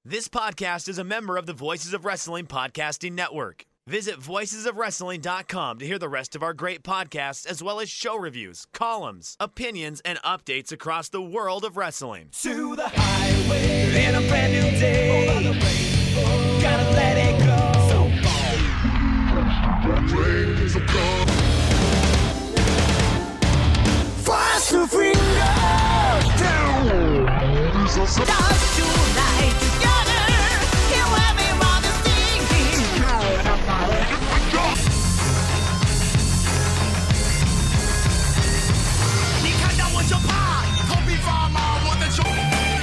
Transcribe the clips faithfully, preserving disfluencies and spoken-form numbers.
This podcast is a member of the Voices of Wrestling Podcasting Network. Visit voices of wrestling dot com to hear the rest of our great podcasts, as well as show reviews, columns, opinions, and updates across the world of wrestling. To the highway in a brand new day. Over the rainbow, gotta let it go. So far. Fast to finger down. Dance tonight together. Here everyone is singing. 你看到我就怕，头皮发麻，我的手。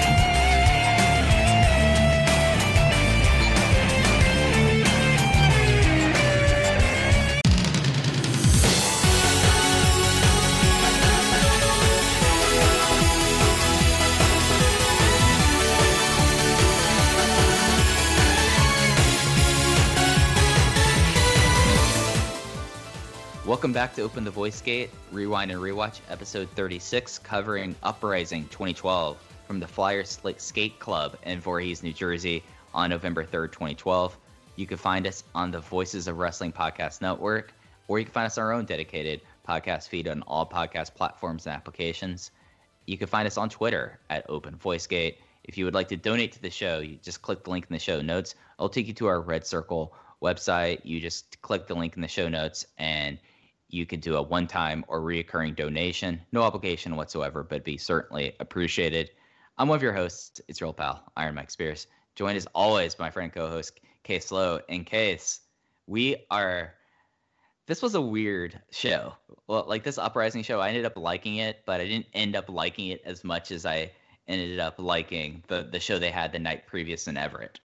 Welcome back to Open the Voice Gate, Rewind and Rewatch, episode thirty-six, covering Uprising twenty twelve from the Flyer Skate Club in Voorhees, New Jersey on November third, twenty twelve. You can find us on the Voices of Wrestling Podcast Network, or you can find us on our own dedicated podcast feed on all podcast platforms and applications. You can find us on Twitter at Open Voice Gate. If you would like to donate to the show, you just click the link in the show notes. It'll take you to our Red Circle website. You just click the link in the show notes, and you can do a one-time or reoccurring donation. No obligation whatsoever, but be certainly appreciated. I'm one of your hosts. It's your old pal, Iron Mike Spears. Joined as always by my friend co-host, Case Lowe. In Case, we are... This was a weird show. Well, like this Uprising show, I ended up liking it, but I didn't end up liking it as much as I ended up liking the, the show they had the night previous in Everett.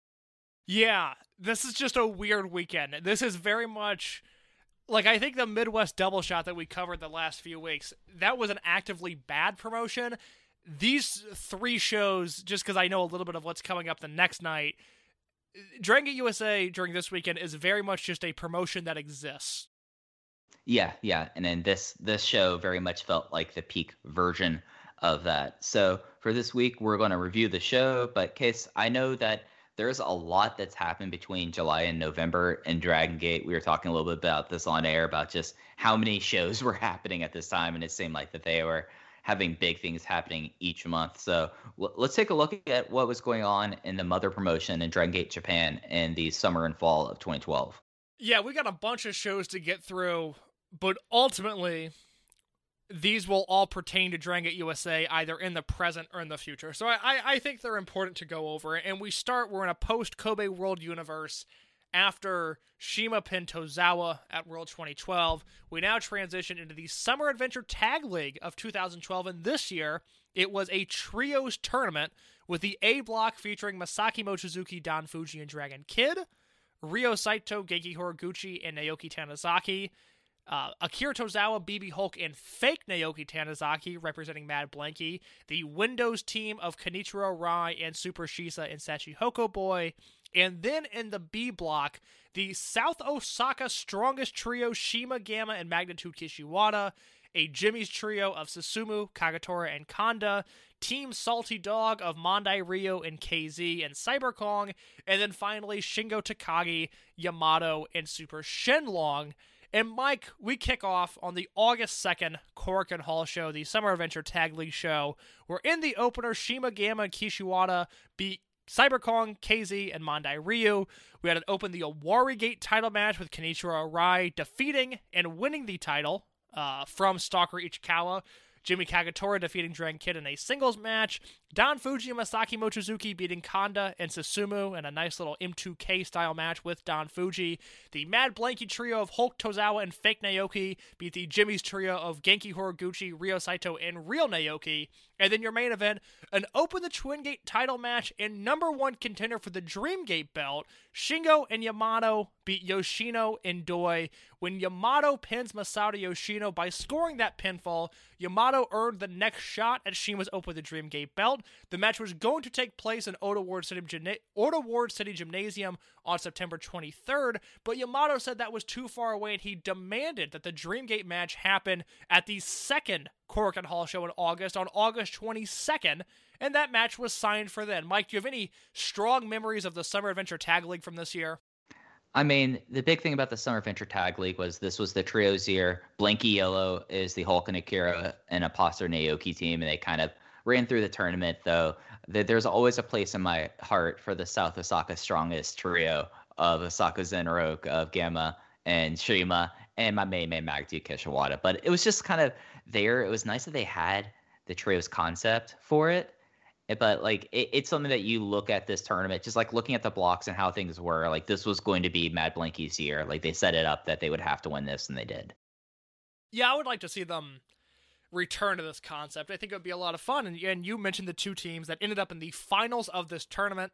Yeah, this is just a weird weekend. This is very much... Like, I think the Midwest double shot that we covered the last few weeks, that was an actively bad promotion. These three shows, just because I know a little bit of what's coming up the next night, Dragon Gate U S A during this weekend is very much just a promotion that exists. Yeah, yeah, and then this this show very much felt like the peak version of that. So for this week, we're going to review the show, but Case, I know that there's a lot that's happened between July and November in Dragon Gate. We were talking a little bit about this on air, about just how many shows were happening at this time, and it seemed like that they were having big things happening each month. So l- let's take a look at what was going on in the mother promotion in Dragon Gate Japan in the summer and fall of twenty twelve. Yeah, we got a bunch of shows to get through, but ultimately, these will all pertain to Dragon Gate U S A either in the present or in the future. So I, I think they're important to go over. And we start, we're in a post-Kobe World universe after Shima pinned Tozawa at World twenty twelve. We now transition into the Summer Adventure Tag League of two thousand twelve. And this year, it was a trios tournament with the A block featuring Masaki Mochizuki, Don Fuji, and Dragon Kid, Ryo Saito, Genki Horiguchi, and Naoki Tanizaki, Uh, Akira Tozawa, B B Hulk, and fake Naoki Tanizaki representing Mad Blanky, the Windows team of Kenichiro Rai and Super Shisa and Sachihoko Boy, and then in the B block, the South Osaka Strongest Trio Shima, Gamma, and Magnitude Kishiwada, a Jimmy's trio of Susumu, Kagatora, and Kanda, Team Salty Dog of Mondai Ryo and K Z and Cyber Kong, and then finally Shingo Takagi, Yamato, and Super Shenlong. And Mike, we kick off on the August second Korakuen Hall show, the Summer Adventure Tag League show, where in the opener, Shima, Gamma, and Kishiwada beat Cyber Kong, K Z, and Mondai Ryu. We had it open the Awari Gate title match with Kenichiro Rai defeating and winning the title uh, from Stalker Ichikawa. Jimmy Kagatora defeating Dragon Kid in a singles match. Don Fuji and Masaki Mochizuki beating Kanda and Susumu in a nice little M two K style match with Don Fuji. The Mad Blanky trio of Hulk, Tozawa, and Fake Naoki beat the Jimmy's trio of Genki Horiguchi, Ryo Saito, and Real Naoki. And then your main event, an Open the Twin Gate title match and number one contender for the Dream Gate belt, Shingo and Yamato beat Yoshino and Doi. When Yamato pins Masato Yoshino by scoring that pinfall, Yamato earned the next shot at Shima's Open the Dream Gate belt. The match was going to take place in Ota Ward City, Gymna- Ota Ward City Gymnasium on September twenty-third, but Yamato said that was too far away and he demanded that the Dream Gate match happen at the second Korakuen Hall show in August, on August twenty-second, and that match was signed for then. Mike, do you have any strong memories of the Summer Adventure Tag League from this year? I mean, the big thing about the Summer Adventure Tag League was this was the trios year. Blanky Yellow is the Hulk and Akira and Imposter Naoki team, and they kind of ran through the tournament, though. There's always a place in my heart for the South Osaka Strongest trio of Osaka Zenroku, of Gamma and Shima, and my main man, Magdi Kishiwada. But it was just kind of there. It was nice that they had the trios concept for it. But, like, it, it's something that you look at this tournament, just, like, looking at the blocks and how things were. Like, this was going to be Mad Blanky's year. Like, they set it up that they would have to win this, and they did. Yeah, I would like to see them return to this concept. I think it would be a lot of fun. And, and you mentioned the two teams that ended up in the finals of this tournament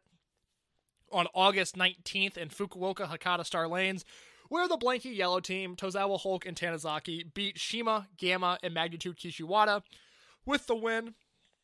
on August nineteenth in Fukuoka Hakata Star Lanes, where the Blanky Yellow team, Tozawa Hulk and Tanizaki, beat Shima, Gamma, and Magnitude Kishiwada with the win.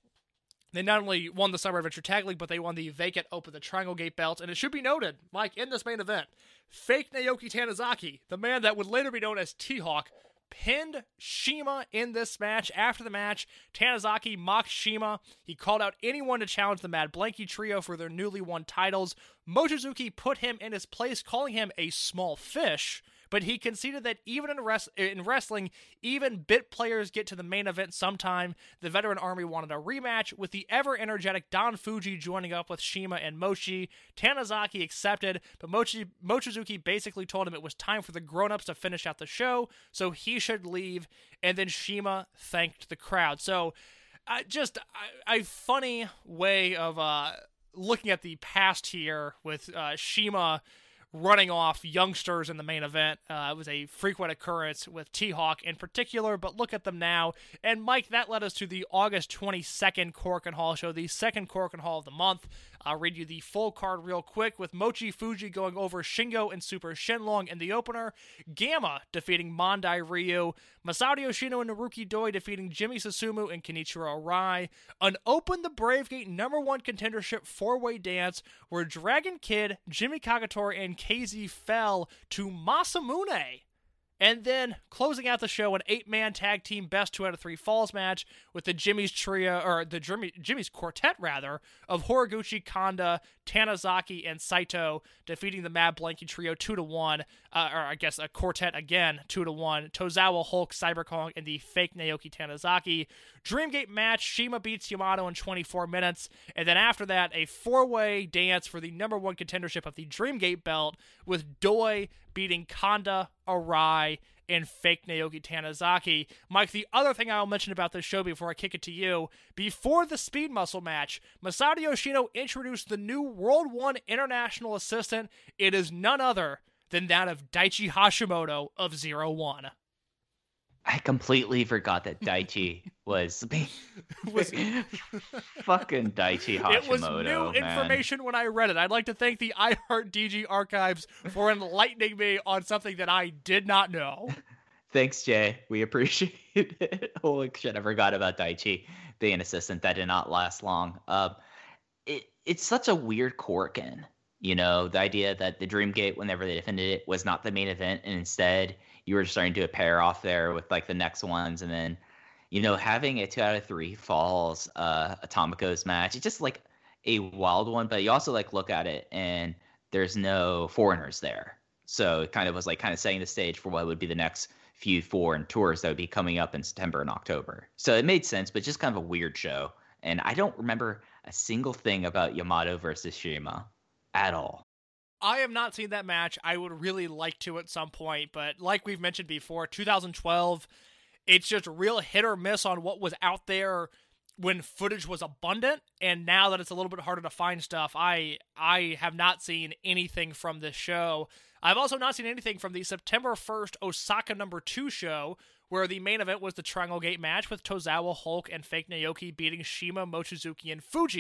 They not only won the Summer Adventure Tag League, but they won the vacant Open the Triangle Gate belt. And it should be noted, Mike, in this main event, fake Naoki Tanizaki, the man that would later be known as T-Hawk, pinned Shima in this match. After the match, Tanizaki mocked Shima. He called out anyone to challenge the Mad Blanky trio for their newly won titles. Mochizuki put him in his place, calling him a small fish. But he conceded that even in, res- in wrestling, even bit players get to the main event sometime. The Veteran Army wanted a rematch, with the ever-energetic Don Fuji joining up with Shima and Mochi. Tanizaki accepted, but Mochi- Mochizuki basically told him it was time for the grown-ups to finish out the show, so he should leave, and then Shima thanked the crowd. So, uh, just a, a funny way of uh, looking at the past here with uh, Shima running off youngsters in the main event. Uh, it was a frequent occurrence with T-Hawk in particular, but look at them now. And Mike, that led us to the August twenty-second Korakuen Hall show, the second Korakuen Hall of the month. I'll read you the full card real quick, with Mochi Fuji going over Shingo and Super Shenlong in the opener, Gamma defeating Mondai Ryu, Masato Yoshino and Naruki Doi defeating Jimmy Susumu and Kenichiro Arai, an Open the Brave Gate number one contendership four-way dance where Dragon Kid, Jimmy Kagetora, and K Z fell to Masamune. And then closing out the show, an eight-man tag team best two out of three falls match with the Jimmy's trio, or the Jimmy, Jimmy's quartet rather, of Horiguchi, Kanda, Tanizaki, and Saito defeating the Mad Blanky trio two to one, uh, or I guess a quartet again two to one. Tozawa, Hulk, Cyber Kong, and the fake Naoki Tanizaki. Dreamgate match, Shima beats Yamato in twenty-four minutes, and then after that, a four-way dance for the number one contendership of the Dreamgate belt with Doi beating Kanda, Arai, and fake Naoki Tanizaki. Mike, the other thing I'll mention about this show before I kick it to you, before the Speed Muscle match, Masato Yoshino introduced the new World one International Assistant. It is none other than that of Daichi Hashimoto of Zero One. I completely forgot that Daichi was, was fucking Daichi Hashimoto. It was new man. information when I read it. I'd like to thank the iHeart D G archives for enlightening me on something that I did not know. Thanks, Jay. We appreciate it. Holy shit, I forgot about Daichi being an assistant. That did not last long. Uh, it It's such a weird Korakuen. You know, the idea that the Dreamgate, whenever they defended it, was not the main event, and instead you were starting to do a pair off there with like the next ones, and then, you know, having a two out of three falls uh, Atomicos match, it's just like a wild one. But you also like look at it, and there's no foreigners there, so it kind of was like kind of setting the stage for what would be the next few foreign tours that would be coming up in September and October. So it made sense, but just kind of a weird show. And I don't remember a single thing about Yamato versus Shima at all. I have not seen that match. I would really like to at some point, but like we've mentioned before, two thousand twelve, it's just real hit or miss on what was out there when footage was abundant, and now that it's a little bit harder to find stuff, I I have not seen anything from this show. I've also not seen anything from the September first Osaka number two show, where the main event was the Triangle Gate match with Tozawa, Hulk, and fake Naoki beating Shima, Mochizuki, and Fuji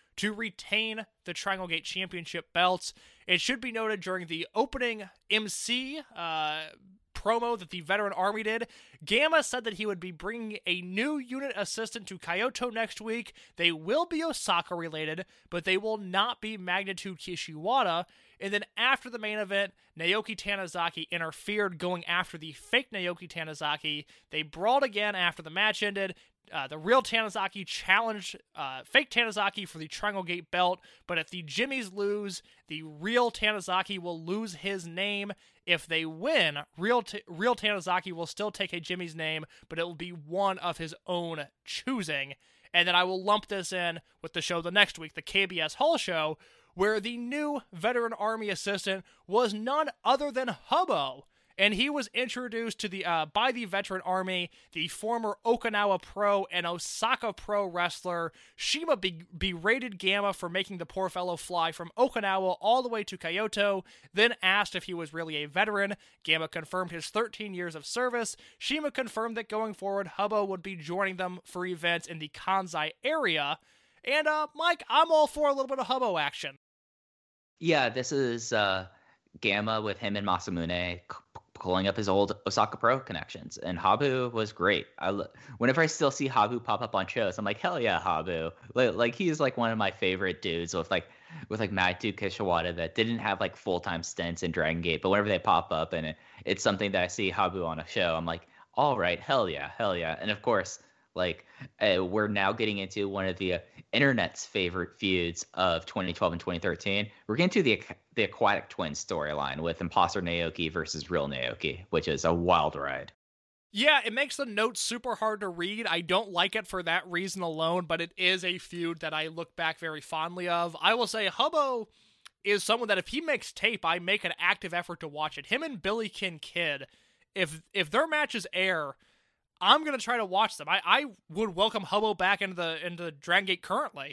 to retain the Triangle Gate Championship belts. It should be noted during the opening M C uh, promo that the Veteran Army did, Gamma said that he would be bringing a new unit assistant to Kyoto next week. They will be Osaka related, but they will not be Magnitude Kishiwada. And then after the main event, Naoki Tanizaki interfered, going after the fake Naoki Tanizaki. They brawled again after the match ended. Uh, the real Tanizaki challenged uh, fake Tanizaki for the Triangle Gate belt, but if the Jimmies lose, the real Tanizaki will lose his name. If they win, real T- real Tanizaki will still take a Jimmy's name, but it will be one of his own choosing. And then I will lump this in with the show the next week, the K B S Hall show, where the new Veteran Army assistant was none other than Hubbo. And he was introduced to the uh, by the Veteran Army, the former Okinawa Pro and Osaka Pro wrestler. Shima be- berated Gamma for making the poor fellow fly from Okinawa all the way to Kyoto, then asked if he was really a veteran. Gamma confirmed his thirteen years of service. Shima confirmed that going forward, Hubbo would be joining them for events in the Kansai area. And, uh, Mike, I'm all for a little bit of Hubbo action. Yeah, this is uh, Gamma with him and Masamune pulling up his old Osaka Pro connections, and Habu was great. I whenever I still see Habu pop up on shows, I'm like, hell yeah, Habu! Like, like he is like one of my favorite dudes with like with like Magnitude Kishiwada that didn't have like full time stints in Dragon Gate, but whenever they pop up and it, it's something that I see Habu on a show, I'm like, all right, hell yeah, hell yeah, and of course. Like, uh, we're now getting into one of the uh, internet's favorite feuds of twenty twelve and twenty thirteen. We're getting to the the Aquatic Twins storyline with Imposter Naoki versus Real Naoki, which is a wild ride. Yeah, it makes the notes super hard to read. I don't like it for that reason alone, but it is a feud that I look back very fondly of. I will say Hubbo is someone that if he makes tape, I make an active effort to watch it. Him and Billy Kid, if if their matches air, I'm going to try to watch them. I, I would welcome Hubbo back into the into the Dragon Gate currently.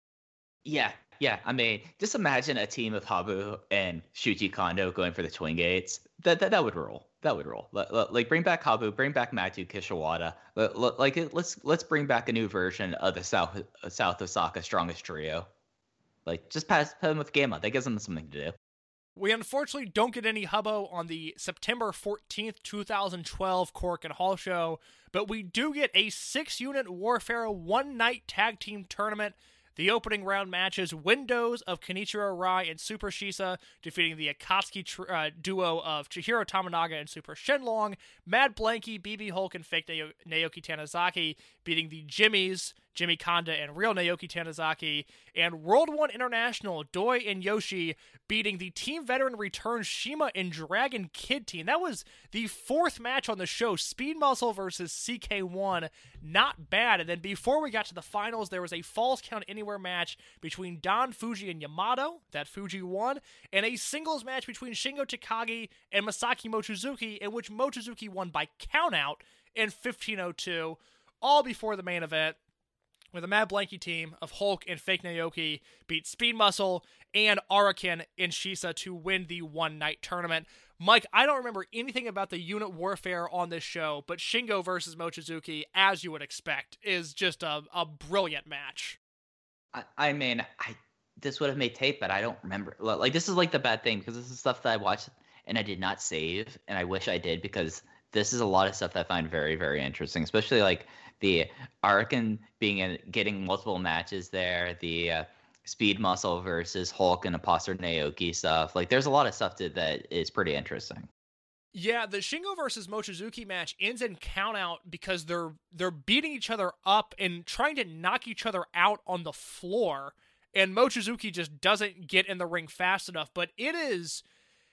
Yeah, yeah. I mean, just imagine a team of Habu and Shuji Kondo going for the Twin Gates. That that, that would roll. That would roll. Like, bring back Habu, bring back Magnitude Kishiwada. Like, let's let's bring back a new version of the South South Osaka Strongest Trio. Like, just pass him with Gamma. That gives them something to do. We unfortunately don't get any Hubbo on the September fourteenth, twenty twelve Korakuen Hall show, but we do get a six-unit Warfare one-night tag team tournament. The opening round matches, Windows of Kenichiro Rai and Super Shisa, defeating the Akatsuki tr- uh, duo of Chihiro Tamanaga and Super Shenlong, Mad Blanky, B B Hulk, and fake Nao- Naoki Tanizaki, beating the Jimmies, Jimmy Kanda and real Naoki Tanizaki, and World One International, Doi and Yoshi, beating the Team Veteran Return Shima and Dragon Kid team. That was the fourth match on the show, Speed Muscle versus C K one. Not bad. And then before we got to the finals, there was a Falls Count Anywhere match between Don Fuji and Yamato, that Fuji won, and a singles match between Shingo Takagi and Masaki Mochizuki, in which Mochizuki won by countout in fifteen oh two, all before the main event, where the Mad Blanky team of Hulk and Fake Naoki beat Speed Muscle and Araken and Shisa to win the one-night tournament. Mike, I don't remember anything about the unit warfare on this show, but Shingo versus Mochizuki, as you would expect, is just a, a brilliant match. I, I mean, I this would have made tape, but I don't remember. Like, this is like the bad thing, because this is stuff that I watched and I did not save, and I wish I did, because this is a lot of stuff that I find very, very interesting, especially like the Araken being in, getting multiple matches there, the uh, Speed Muscle versus Hulk and Imposter Naoki stuff. Like, there's a lot of stuff to, that is pretty interesting. Yeah, the Shingo versus Mochizuki match ends in countout because they're they're beating each other up and trying to knock each other out on the floor, and Mochizuki just doesn't get in the ring fast enough. But it is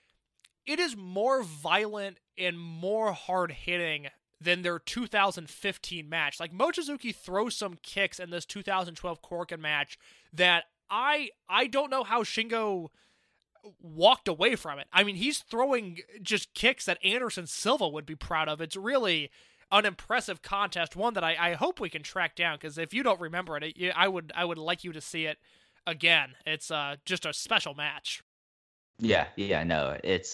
it is more violent and more hard hitting than their two thousand fifteen match. Like, Mochizuki throws some kicks in this two thousand twelve Korakuen match that I I don't know how Shingo walked away from it. I mean, he's throwing just kicks that Anderson Silva would be proud of. It's really an impressive contest, one that I, I hope we can track down, because if you don't remember it, it, I would I would like you to see it again. It's uh, just a special match. Yeah, yeah, no, it's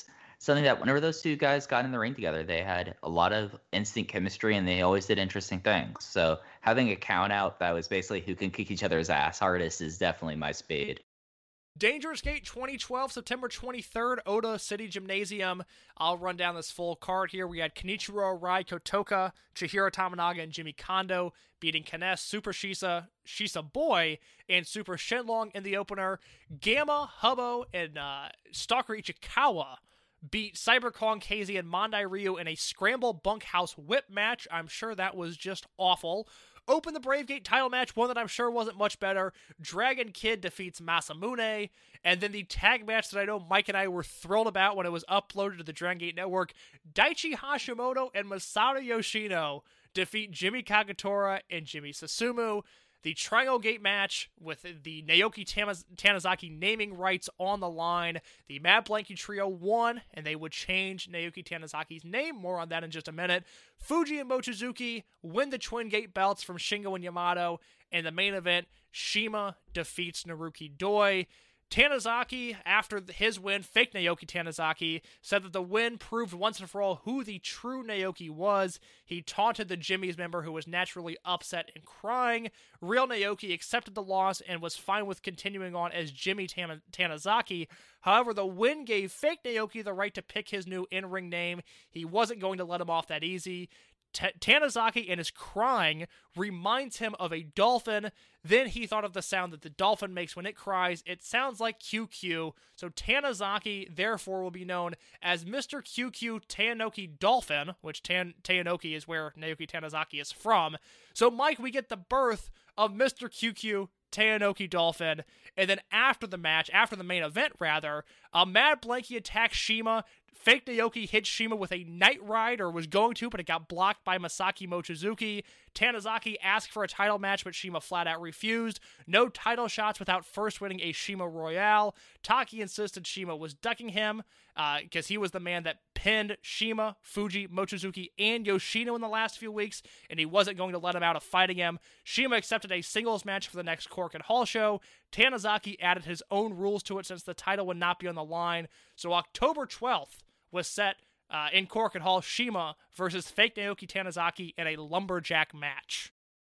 something that whenever those two guys got in the ring together, they had a lot of instant chemistry and they always did interesting things. So having a count out that was basically who can kick each other's ass hardest is definitely my speed. Dangerous Gate twenty twelve, September twenty-third, Oda City Gymnasium. I'll run down this full card here. We had Kenichiro Rai Kotoka, Chihiro Tamanaga, and Jimmy Kondo beating Kines, Super Shisa, Shisa Boy, and Super Shenlong in the opener. Gamma, Hubbo, and uh, Stalker Ichikawa beat Cyber Kong, K Z, and Mondai Ryu in a scramble bunkhouse whip match. I'm sure that was just awful. Open the Brave Gate title match, one that I'm sure wasn't much better. Dragon Kid defeats Masamune. And then the tag match that I know Mike and I were thrilled about when it was uploaded to the Dragon Gate Network. Daichi Hashimoto and Masato Yoshino defeat Jimmy Kagetora and Jimmy Susumu. The Triangle Gate match with the Naoki Tamaz- Tanizaki naming rights on the line. The Mad Blankey Trio won, and they would change Naoki Tanizaki's name. More on that in just a minute. Fuji and Mochizuki win the Twin Gate belts from Shingo and Yamato. And the main event, Shima defeats Naruki Doi. Tanizaki, after his win, fake Naoki Tanizaki, said that the win proved once and for all who the true Naoki was. He taunted the Jimmy's member who was naturally upset and crying. Real Naoki accepted the loss and was fine with continuing on as Jimmy Tam- Tanizaki. However, the win gave fake Naoki the right to pick his new in-ring name. He wasn't going to let him off that easy. T- Tanizaki and his crying reminds him of a dolphin. Then he thought of the sound that the dolphin makes when it cries. It sounds like Q Q. So Tanizaki, therefore, will be known as Mister Q Q Taenoki Dolphin, which Tan- Taenoki is where Naoki Tanizaki is from. So, Mike, we get the birth of Mister Q Q Taenoki Dolphin. And then after the match, after the main event, rather, uh, Mad Blankey attacks Shima. Fake Naoki hit Shima with a Night Ride, or was going to, but it got blocked by Masaki Mochizuki. Tanizaki asked for a title match, but Shima flat out refused. No title shots without first winning a Shima Royale. Taki insisted Shima was ducking him, because uh, he was the man that pinned Shima, Fuji, Mochizuki, and Yoshino in the last few weeks, and he wasn't going to let him out of fighting him. Shima accepted a singles match for the next Korakuen Hall show. Tanizaki added his own rules to it since the title would not be on the line. So October twelfth was set uh, in Korakuen Hall, Shima versus fake Naoki Tanizaki in a lumberjack match.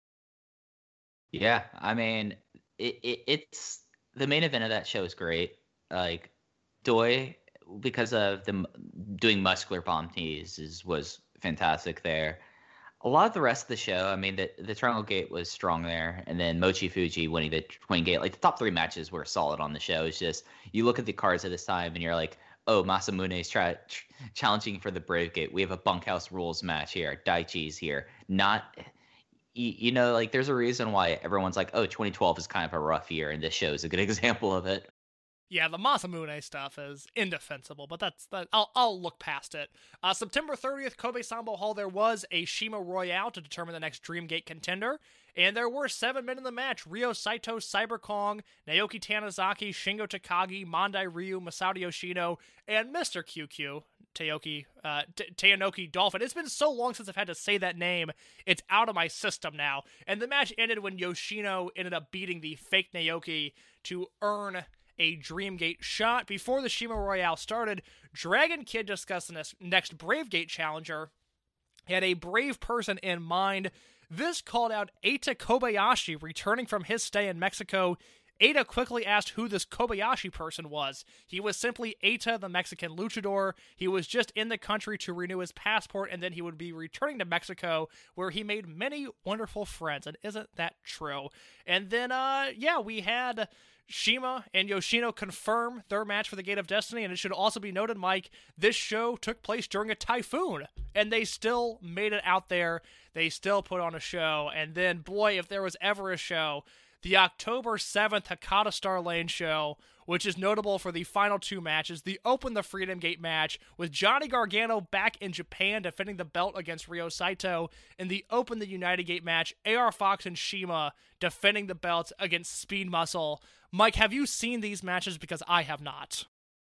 Yeah, I mean, it, it it's the main event of that show is great. Like Doi, because of the doing muscular bomb tees, is was fantastic there. A lot of the rest of the show, I mean, the the Triangle Gate was strong there, and then Mochi Fuji winning the Twin Gate. Like the top three matches were solid on the show. It's just you look at the cards at this time, and you're like, oh, Masamune is try, tr- challenging for the Brave Gate. We have a bunkhouse rules match here. Daichi's here. Not, you, you know, like there's a reason why everyone's like, oh, twenty twelve is kind of a rough year, and this show is a good example of it. Yeah, the Masamune stuff is indefensible, but that's that. I'll I'll look past it. Uh, September thirtieth, Kobe Sambo Hall. There was a Shima Royale to determine the next Dreamgate contender, and there were seven men in the match: Ryo Saito, Cyber Kong, Naoki Tanizaki, Shingo Takagi, Mondai Ryu, Masato Yoshino, and Mister Q Q Taoki uh, T- Taenoki Dolphin. It's been so long since I've had to say that name; it's out of my system now. And the match ended when Yoshino ended up beating the fake Naoki to earn a Dreamgate shot. Before the Shima Royale started, Dragon Kid discussed the next, next Brave Gate challenger. He had a brave person in mind. This called out Eita Kobayashi, returning from his stay in Mexico. Eita quickly asked who this Kobayashi person was. He was simply Eita, the Mexican luchador. He was just in the country to renew his passport, and then he would be returning to Mexico, where he made many wonderful friends. And isn't that true? And then, uh, yeah, we had Shima and Yoshino confirm their match for the Gate of Destiny, and it should also be noted, Mike, this show took place during a typhoon, and they still made it out there. They still put on a show, and then, boy, if there was ever a show, the October seventh Hakata Star Lane show, which is notable for the final two matches, the Open the Freedom Gate match with Johnny Gargano back in Japan defending the belt against Ryo Saito, and the Open the United Gate match, A R Fox and Shima defending the belts against Speed Muscle. Mike, have you seen these matches? Because I have not.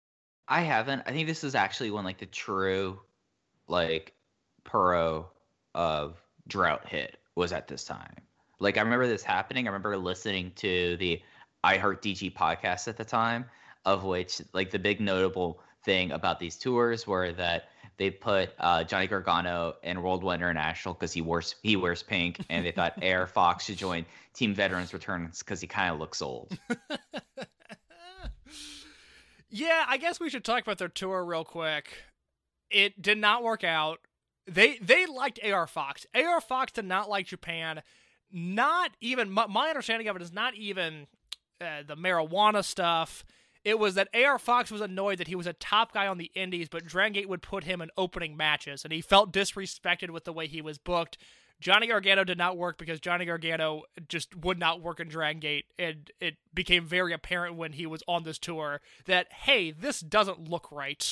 I haven't. I think this is actually when like the true like Puro of drought hit was at this time. Like I remember this happening. I remember listening to the I Heart D G podcast at the time. of which, like, the big notable thing about these tours were that they put uh, Johnny Gargano in World One International because he wears he wears pink, and they thought A R Fox should join Team Veterans Returns because he kind of looks old. Yeah, I guess we should talk about their tour real quick. It did not work out. They they liked A R Fox. A R Fox did not like Japan. Not even, my, my understanding of it is not even uh, the marijuana stuff. It was that A R Fox was annoyed that he was a top guy on the indies, but Dragon Gate would put him in opening matches, and he felt disrespected with the way he was booked. Johnny Gargano did not work because Johnny Gargano just would not work in Dragon Gate, and it became very apparent when he was on this tour that, hey, this doesn't look right.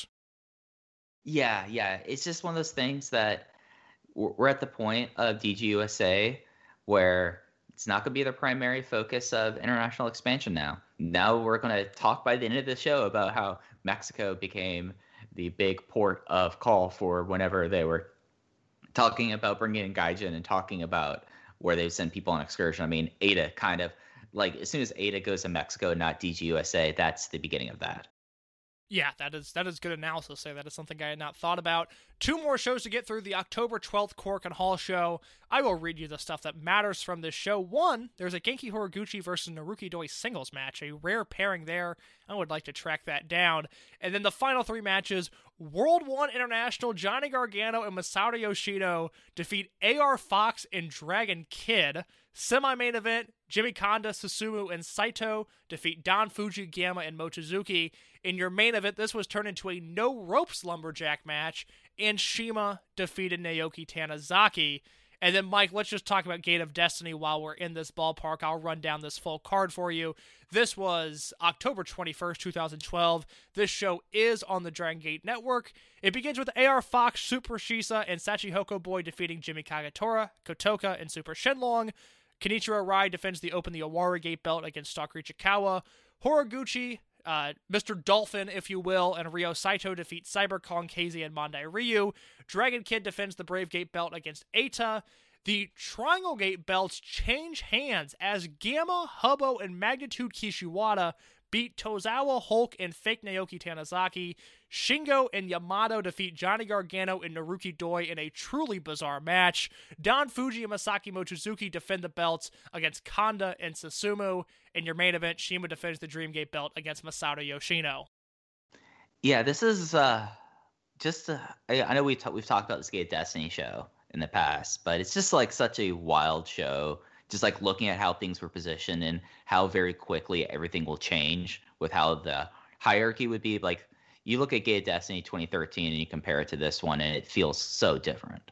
Yeah, yeah. It's just one of those things that we're at the point of D G U S A where it's not going to be the primary focus of international expansion now. Now we're going to talk by the end of the show about how Mexico became the big port of call for whenever they were talking about bringing in Gaijin and talking about where they send people on excursion. I mean, A D A kind of, like, as soon as A D A goes to Mexico, not D G U S A, that's the beginning of that. Yeah, that is that is good analysis. Say that is something I had not thought about. Two more shows to get through. The October twelfth Korakuen Hall show. I will read you the stuff that matters from this show. One, there's a Genki Horiguchi versus Naruki Doi singles match, a rare pairing there. I would like to track that down. And then the final three matches: World One International, Johnny Gargano and Masato Yoshino defeat A R Fox and Dragon Kid. Semi-main event: Jimmy Kanda, Susumu, and Saito defeat Don Fuji, Gamma, and Mochizuki. In your main event, this was turned into a no-ropes lumberjack match, and Shima defeated Naoki Tanizaki. And then, Mike, let's just talk about Gate of Destiny while we're in this ballpark. I'll run down this full card for you. This was October twenty-first, twenty twelve. This show is on the Dragon Gate Network. It begins with A R Fox, Super Shisa, and Sachihoko Boy defeating Jimmy Kagetora, Kotoka, and Super Shenlong. Kenichiro Rai defends the Open the Owari Gate belt against Stalker Ichikawa. Horiguchi, uh, Mister Dolphin, if you will, and Ryo Saito defeat Cyber Kong, K Z, and Mondai Ryu. Dragon Kid defends the Brave Gate belt against Eita. The Triangle Gate belts change hands as Gamma, Hubbo, and Magnitude Kishiwada beat Tozawa Hulk and fake Naoki Tanizaki. Shingo and Yamato defeat Johnny Gargano and Naruki Doi in a truly bizarre match. Don Fuji and Masaki Mochizuki defend the belts against Kanda and Susumu. In your main event, Shima defends the Dream Gate belt against Masato Yoshino. Yeah, this is uh, just, uh, I, I know we t- we've talked about this Gate Destiny show in the past, but it's just like such a wild show. Just like looking at how things were positioned and how very quickly everything will change with how the hierarchy would be. Like, you look at Gate Destiny twenty thirteen and you compare it to this one, and it feels so different.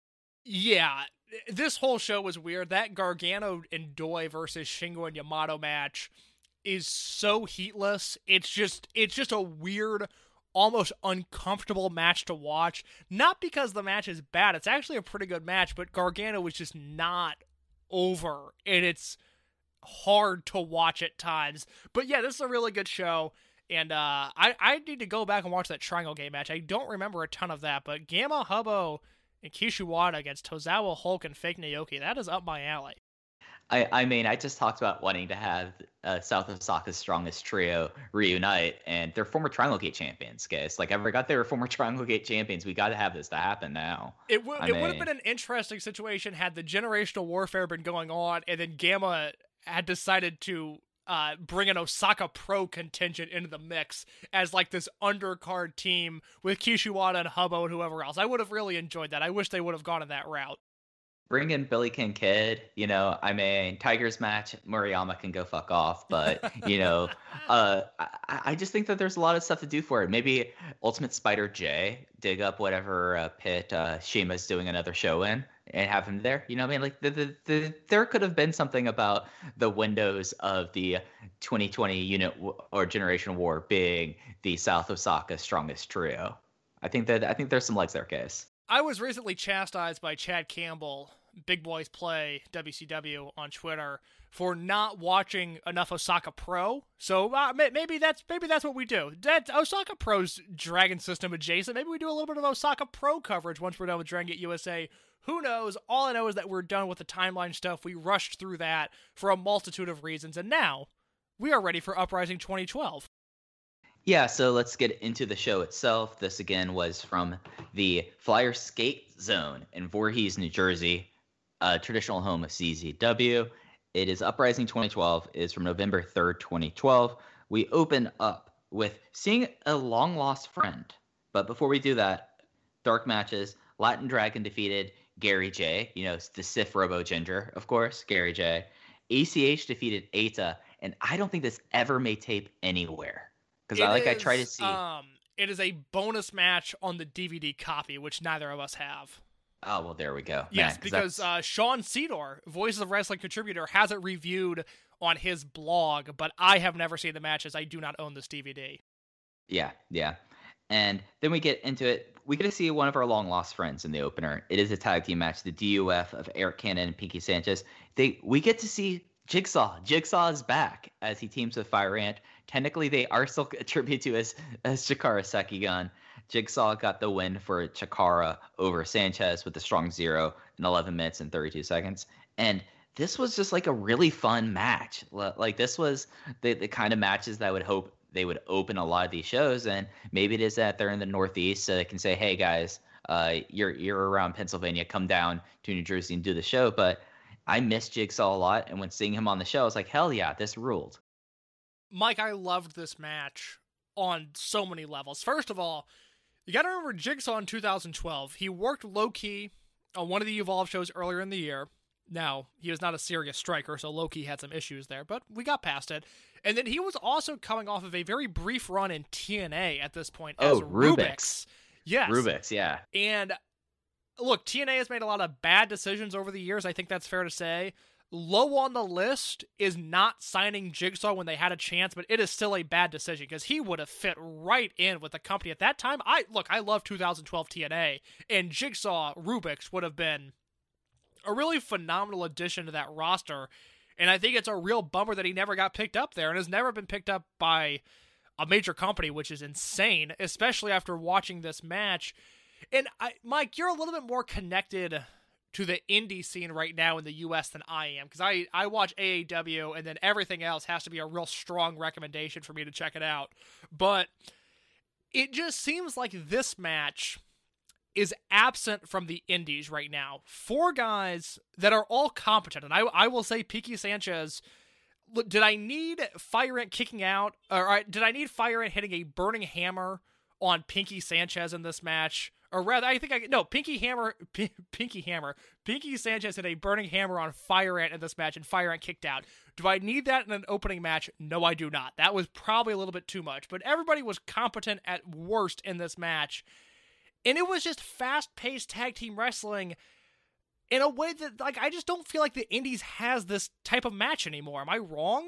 Yeah, this whole show was weird. That Gargano and Doi versus Shingo and Yamato match is so heatless. It's just, it's just a weird, almost uncomfortable match to watch. Not because the match is bad. It's actually a pretty good match, but Gargano was just not over, and it's hard to watch at times. But yeah, this is a really good show, and uh, I, I need to go back and watch that Triangle Game match. I don't remember a ton of that, but Gamma, Hubbo, and Kishiwada against Tozawa Hulk and fake Naoki, that is up my alley. I, I mean, I just talked about wanting to have uh, South Osaka's strongest trio reunite, and they're former Triangle Gate champions, guys. Like, I forgot they were former Triangle Gate champions. We got to have this to happen now. It, w- it would have been an interesting situation had the generational warfare been going on, and then Gamma had decided to uh, bring an Osaka Pro contingent into the mix as, like, this undercard team with Kishiwada and Hubbo and whoever else. I would have really enjoyed that. I wish they would have gone in that route. Bring in Billy King Kid, you know, I mean, Tigers match, Murayama can go fuck off, but, you know, uh, I, I just think that there's a lot of stuff to do for it. Maybe Ultimate Spider J, dig up whatever uh, pit uh, Shima's doing another show in, and have him there. You know what I mean? Like, the, the, the, there could have been something about the windows of the twenty twenty unit w- or Generation War being the South Osaka strongest trio. I think that, I think there's some legs there, guys. I was recently chastised by Chad Campbell, Big Boys Play W C W on Twitter, for not watching enough Osaka Pro. So uh, maybe that's maybe that's what we do. That Osaka Pro's Dragon System adjacent. Maybe we do a little bit of Osaka Pro coverage once we're done with Dragon Gate U S A. Who knows? All I know is that we're done with the timeline stuff. We rushed through that for a multitude of reasons, and now we are ready for Uprising twenty twelve. Yeah, so let's get into the show itself. This again was from the Flyer Skate Zone in Voorhees, New Jersey, a traditional home of C Z W. It is Uprising twenty twelve. It is from November third, twenty twelve. We open up with seeing a long-lost friend. But before we do that, dark matches. Latin Dragon defeated Gary J. You know, the Sif Robo Ginger, of course, Gary J. A C H defeated Eita, and I don't think this ever made tape anywhere. Because I like is, I try to see. Um, it is a bonus match on the D V D copy, which neither of us have. Oh, well, there we go. Yes, Man, because uh, Sean Cedar, Voices of Wrestling contributor, has it reviewed on his blog, but I have never seen the matches. I do not own this D V D. Yeah, yeah. And then we get into it. We get to see one of our long-lost friends in the opener. It is a tag team match, the D U F of Eric Cannon and Pinky Sanchez. They We get to see Jigsaw. Jigsaw is back as he teams with Fire Ant. Technically, they are still attributed to as, as Chikara Sekigun. Jigsaw got the win for Chikara over Sanchez with a strong zero in eleven minutes and thirty-two seconds. And this was just like a really fun match. Like this was the, the kind of matches that I would hope they would open a lot of these shows. And maybe it is that they're in the Northeast, so they can say, hey guys, uh, you're you're around Pennsylvania, come down to New Jersey and do the show. But I miss Jigsaw a lot, and when seeing him on the show, I was like, hell yeah, this ruled. Mike, I loved this match on so many levels. First of all, you gotta remember Jigsaw in two thousand twelve. He worked low-key on one of the Evolve shows earlier in the year. Now, he was not a serious striker, so low-key had some issues there, but we got past it. And then he was also coming off of a very brief run in T N A at this point as oh, Rubix. Rubix. Yes. Rubix, yeah. And look, T N A has made a lot of bad decisions over the years. I think that's fair to say. Low on the list is not signing Jigsaw when they had a chance, but it is still a bad decision because he would have fit right in with the company at that time. I look, I love two thousand twelve T N A, and Jigsaw Rubix would have been a really phenomenal addition to that roster. And I think it's a real bummer that he never got picked up there and has never been picked up by a major company, which is insane, especially after watching this match. And I, Mike, you're a little bit more connected to the indie scene right now in the U S than I am, because I, I watch A A W, and then everything else has to be a real strong recommendation for me to check it out. But it just seems like this match is absent from the indies right now. Four guys that are all competent, and I, I will say Pinky Sanchez. Did I need Fire Ant kicking out, or did I need Fire Ant hitting a burning hammer on Pinky Sanchez in this match? Or rather, I think I no Pinky Hammer, P- Pinky Hammer, Pinky Sanchez hit a burning hammer on Fire Ant in this match, and Fire Ant kicked out. Do I need that in an opening match? No, I do not. That was probably a little bit too much, but everybody was competent at worst in this match, and it was just fast-paced tag team wrestling in a way that, like, I just don't feel like the Indies has this type of match anymore. Am I wrong?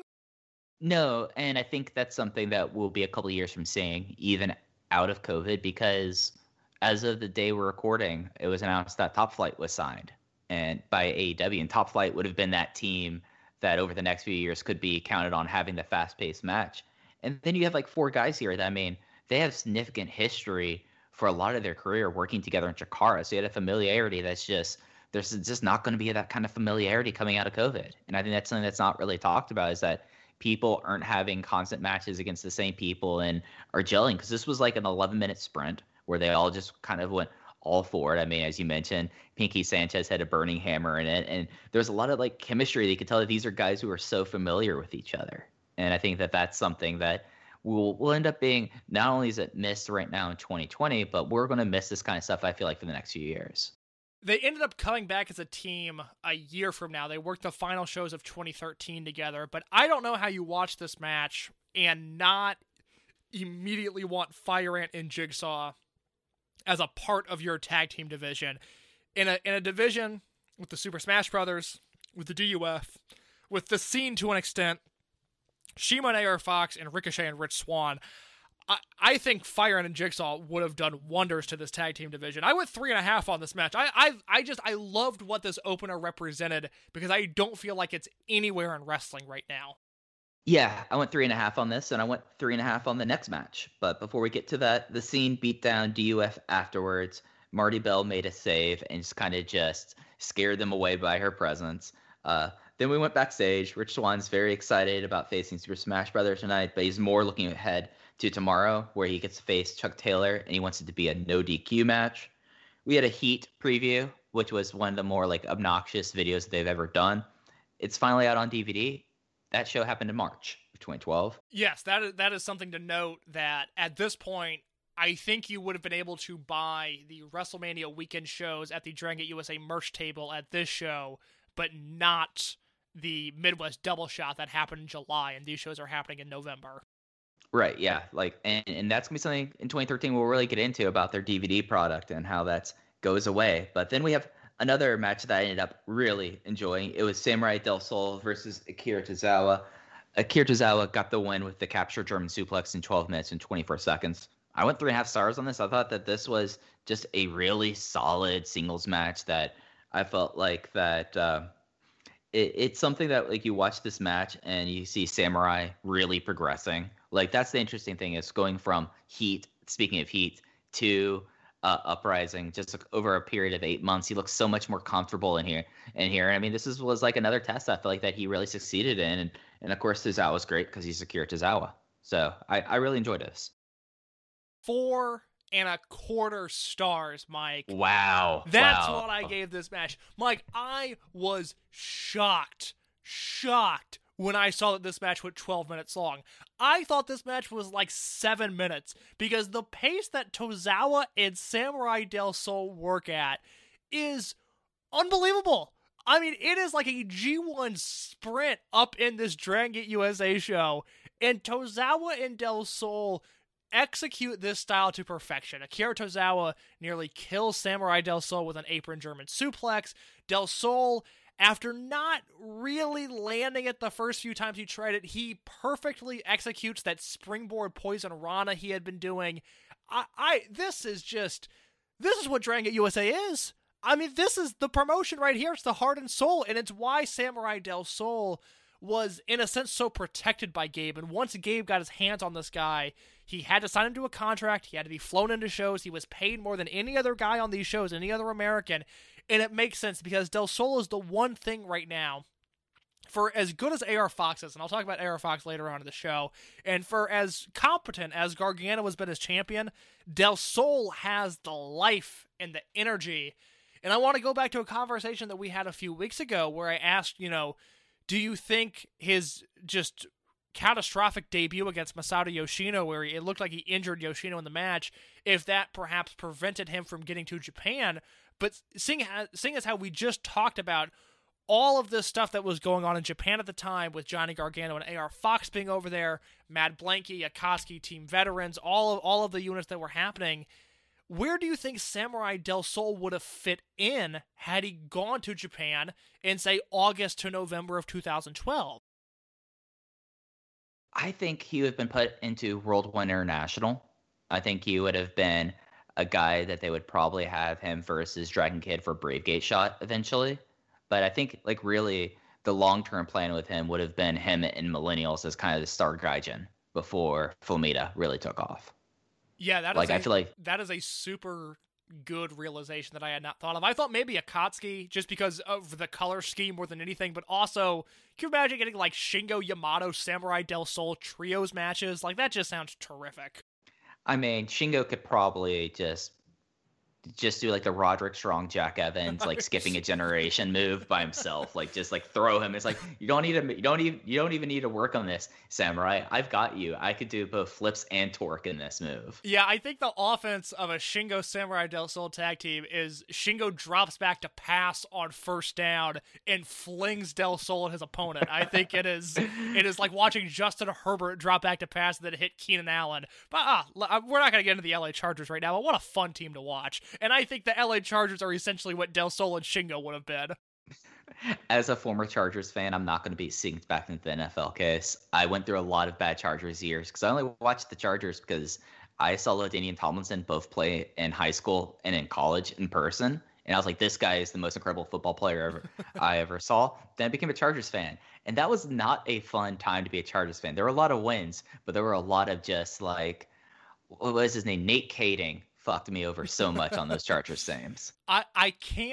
No, and I think that's something that we'll be a couple of years from seeing, even out of COVID, because as of the day we're recording, it was announced that Top Flight was signed and by A E W, and Top Flight would have been that team that over the next few years could be counted on having the fast-paced match. And then you have like four guys here that, I mean, they have significant history for a lot of their career working together in Chikara. So you had a familiarity that's just, there's just not going to be that kind of familiarity coming out of COVID. And I think that's something that's not really talked about, is that people aren't having constant matches against the same people and are gelling, because this was like an eleven minute sprint where they all just kind of went all for it. I mean, as you mentioned, Pinky Sanchez had a burning hammer in it, and there's a lot of like chemistry that you could tell that these are guys who are so familiar with each other. And I think that that's something that will will end up being, not only is it missed right now in twenty twenty, but we're going to miss this kind of stuff, I feel like, for the next few years. They ended up coming back as a team a year from now. They worked the final shows of twenty thirteen together, but I don't know how you watch this match and not immediately want Fire Ant and Jigsaw as a part of your tag team division. In a in a division with the Super Smash Brothers, with the D U F, with the Scene to an extent, Shima and A R Fox, and Ricochet and Rich Swann, I, I think Fire Ant and Jigsaw would have done wonders to this tag team division. I went three and a half on this match. I, I I just, I loved what this opener represented, because I don't feel like it's anywhere in wrestling right now. Yeah, I went three and a half on this, and I went three and a half on the next match. But before we get to that, the Scene beat down D U F afterwards. Marty Bell made a save and just kind of just scared them away by her presence. Uh, then we went backstage. Rich Swann's very excited about facing Super Smash Brothers tonight, but he's more looking ahead to tomorrow, where he gets to face Chuck Taylor, and he wants it to be a no D Q match. We had a Heat preview, which was one of the more like obnoxious videos they've ever done. It's finally out on D V D. That show happened in March of twenty twelve. Yes, that is, that is something to note, that at this point, I think you would have been able to buy the WrestleMania weekend shows at the Dragon Gate U S A merch table at this show, but not the Midwest double shot that happened in July, and these shows are happening in November. Right, yeah. Like, and, and that's going to be something in twenty thirteen we'll really get into about their D V D product and how that goes away. But then we have another match that I ended up really enjoying. It was Samurai Del Sol versus Akira Tozawa. Akira Tozawa got the win with the capture German suplex in twelve minutes and twenty-four seconds. I went three and a half stars on this. I thought that this was just a really solid singles match that I felt like that uh, it, it's something that, like, you watch this match and you see Samurai really progressing. Like, that's the interesting thing, is going from Heat, speaking of Heat, to uh, Uprising, just like over a period of eight months. He looks so much more comfortable in here. In here, I mean, this is, was like another test I feel like that he really succeeded in. And, and of course, Tozawa was great because he's Akira Tozawa. So I, I really enjoyed this. Four and a quarter stars, Mike. Wow. That's wow. what I gave this match. Mike, I was shocked, shocked when I saw that this match went twelve minutes long. I thought this match was like seven minutes because the pace that Tozawa and Samurai Del Sol work at is unbelievable. I mean, it is like a G one sprint up in this Dragon Gate U S A show, and Tozawa and Del Sol execute this style to perfection. Akira Tozawa nearly kills Samurai Del Sol with an apron German suplex. Del Sol, after not really landing it the first few times he tried it, he perfectly executes that springboard poison rana he had been doing. I, I this is just, this is what Dragon Gate U S A is. I mean, this is the promotion right here. It's the heart and soul, and it's why Samurai Del Sol was, in a sense, so protected by Gabe. And once Gabe got his hands on this guy, he had to sign him to a contract. He had to be flown into shows. He was paid more than any other guy on these shows, any other American. And it makes sense because Del Sol is the one thing right now, for as good as A R Fox is, and I'll talk about A R Fox later on in the show, and for as competent as Gargano has been as champion, Del Sol has the life and the energy. And I want to go back to a conversation that we had a few weeks ago where I asked, you know, do you think his just catastrophic debut against Masato Yoshino, where it looked like he injured Yoshino in the match, if that perhaps prevented him from getting to Japan? But seeing, seeing as how we just talked about all of this stuff that was going on in Japan at the time with Johnny Gargano and A R Fox being over there, Mad Blanky, Akatsuki Team Veterans, all of, all of the units that were happening, where do you think Samurai Del Sol would have fit in had he gone to Japan in, say, August to November of two thousand twelve? I think he would have been put into World One International. I think he would have been a guy that they would probably have him versus Dragon Kid for Brave Gate shot eventually. But I think, like, really the long-term plan with him would have been him in Millennials as kind of the star gaijin before Fumita really took off. Yeah, that is like a, I feel like that is a super good realization that I had not thought of. I thought maybe Akatsuki, just because of the color scheme more than anything, but also, can you imagine getting like Shingo Yamato, Samurai Del Sol trios matches? Like, that just sounds terrific. I mean, Shingo could probably just just do like the Roderick Strong, Jack Evans, like skipping a generation move by himself. Like, just like throw him. It's like, you don't need to, you don't even, you don't even need to work on this, Samurai. I've got you. I could do both flips and torque in this move. Yeah, I think the offense of a Shingo Samurai Del Sol tag team is Shingo drops back to pass on first down and flings Del Sol at his opponent. I think it is, it is like watching Justin Herbert drop back to pass and then hit Keenan Allen. But ah, we're not going to get into the L A Chargers right now, but what a fun team to watch. And I think the L A Chargers are essentially what Del Sol and Shingo would have been. As a former Chargers fan, I'm not going to be synced back into the N F L case. I went through a lot of bad Chargers years because I only watched the Chargers because I saw LaDainian Tomlinson both play in high school and in college in person. And I was like, this guy is the most incredible football player ever I ever saw. Then I became a Chargers fan. And that was not a fun time to be a Chargers fan. There were a lot of wins, but there were a lot of just like, what was his name? Nate Kading fucked me over so much on those Chargers games. I, I can't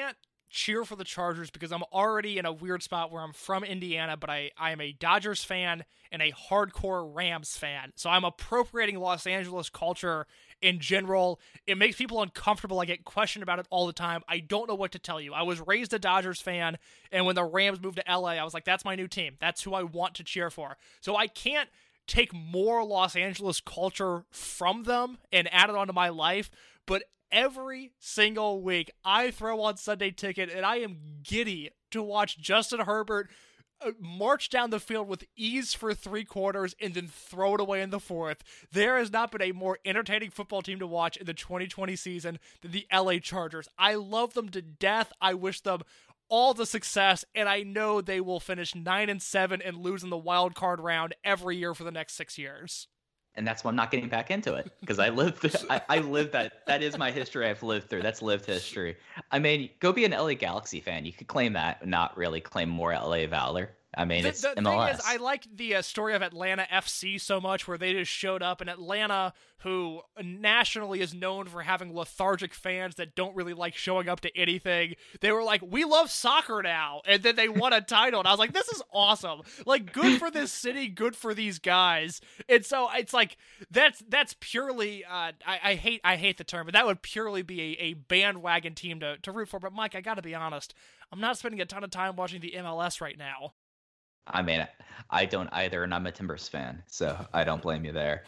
cheer for the Chargers because I'm already in a weird spot where I'm from Indiana, but I, I am a Dodgers fan and a hardcore Rams fan. So I'm appropriating Los Angeles culture in general. It makes people uncomfortable. I get questioned about it all the time. I don't know what to tell you. I was raised a Dodgers fan, and when the Rams moved to L A, I was like, that's my new team. That's who I want to cheer for. So I can't take more Los Angeles culture from them and add it onto my life, but every single week, I throw on Sunday Ticket, and I am giddy to watch Justin Herbert uh, march down the field with ease for three quarters and then throw it away in the fourth. There has not been a more entertaining football team to watch in the twenty twenty season than the L A Chargers. I love them to death. I wish them all the success, and I know they will finish nine and seven and lose in the wild card round every year for the next six years. And that's why I'm not getting back into it, because I lived, I, I lived that. That is my history. I've lived through. That's lived history. I mean, go be an L A Galaxy fan. You could claim that, and not really claim more L A valor. I mean, the, it's the M L S. thing is, I like the uh, story of Atlanta F C so much, where they just showed up in Atlanta, who nationally is known for having lethargic fans that don't really like showing up to anything. They were like, we love soccer now, and then they won a title, and I was like, this is awesome. Like, good for this city, good for these guys. And so it's like, that's that's purely, uh, I, I hate I hate the term, but that would purely be a, a bandwagon team to, to root for. But Mike, I gotta be honest, I'm not spending a ton of time watching the M L S right now. I mean, I don't either, and I'm a Timbers fan, so I don't blame you there.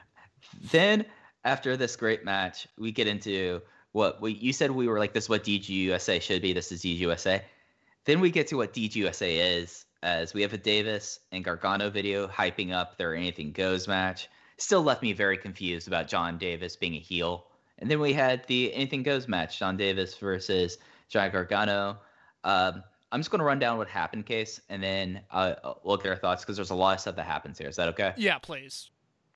Then, after this great match, we get into what we, you said we were like, this is what D G U S A should be, this is D G U S A. Then we get to what D G U S A is, as we have a Davis and Gargano video hyping up their Anything Goes match. Still left me very confused about John Davis being a heel. And then we had the Anything Goes match, John Davis versus Johnny Gargano. Um... I'm just going to run down what happened, Case, and then uh, we'll get our thoughts, because there's a lot of stuff that happens here. Is that okay? Yeah, please.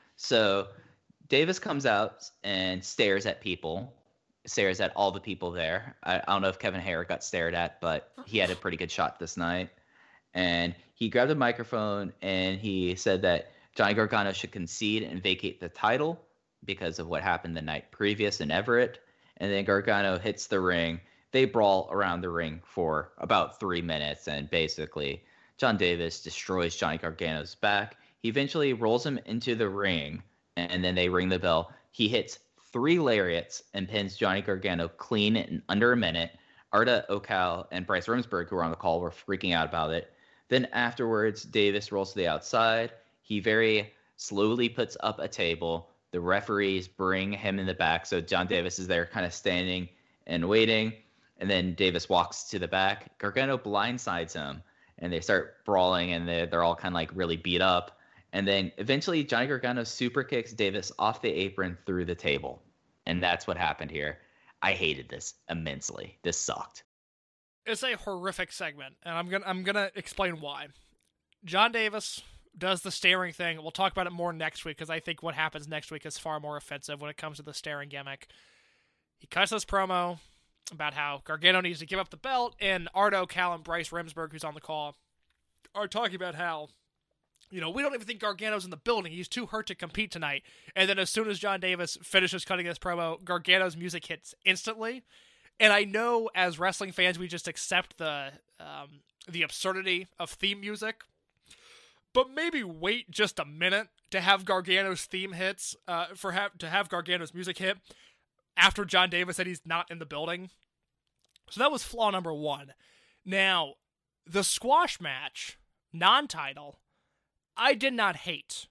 So Davis comes out and stares at people, stares at all the people there. I, I don't know if Kevin Hare got stared at, but he had a pretty good shot this night. And he grabbed a microphone, and he said that Johnny Gargano should concede and vacate the title because of what happened the night previous in Everett. And then Gargano hits the ring. They brawl around the ring for about three minutes, and basically John Davis destroys Johnny Gargano's back. He eventually rolls him into the ring, and then they ring the bell. He hits three lariats and pins Johnny Gargano clean in under a minute. Arda Ocal and Bryce Remsburg, who were on the call, were freaking out about it. Then afterwards, Davis rolls to the outside. He very slowly puts up a table. The referees bring him in the back, so John Davis is there kind of standing and waiting. And then Davis walks to the back. Gargano blindsides him, and they start brawling, and they're, they're all kind of like really beat up. And then eventually Johnny Gargano super kicks Davis off the apron through the table. And that's what happened here. I hated this immensely. This sucked. It's a horrific segment, and I'm gonna I'm gonna explain why. John Davis does the staring thing. We'll talk about it more next week, because I think what happens next week is far more offensive when it comes to the staring gimmick. He cuts this promo about how Gargano needs to give up the belt, and Arda Ocal and Bryce Remsburg, who's on the call, are talking about how, you know, we don't even think Gargano's in the building. He's too hurt to compete tonight. And then as soon as John Davis finishes cutting this promo, Gargano's music hits instantly. And I know as wrestling fans, we just accept the um, the absurdity of theme music. But maybe wait just a minute to have Gargano's theme hits, uh, for ha- to have Gargano's music hit after John Davis said he's not in the building. So that was flaw number one. Now, the squash match, non-title, I did not hate.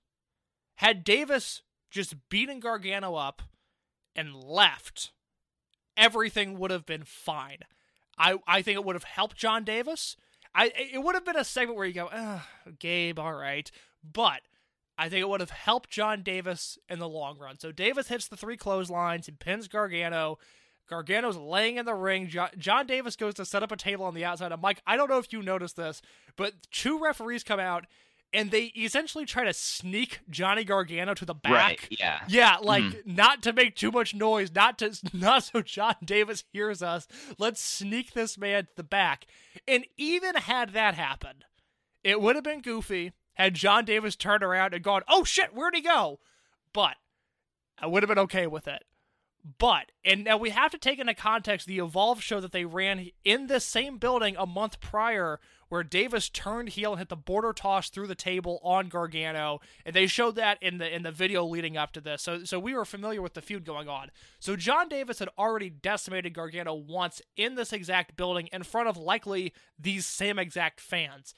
Had Davis just beaten Gargano up and left, everything would have been fine. I, I think it would have helped John Davis. I It would have been a segment where you go, oh, Gabe, all right. But I think it would have helped John Davis in the long run. So Davis hits the three clotheslines and pins Gargano. Gargano's laying in the ring. John, John Davis goes to set up a table on the outside. I'm like, I don't know if you noticed this, but two referees come out and they essentially try to sneak Johnny Gargano to the back. Right, yeah. Yeah, like, mm. not to make too much noise, not to not so John Davis hears us. Let's sneak this man to the back. And even had that happened, it would have been goofy had John Davis turned around and gone, oh shit, where'd he go? But I would have been okay with it. But, and now we have to take into context the Evolve show that they ran in this same building a month prior, where Davis turned heel and hit the border toss through the table on Gargano, and they showed that in the in the video leading up to this. So, so we were familiar with the feud going on. So John Davis had already decimated Gargano once in this exact building in front of likely these same exact fans.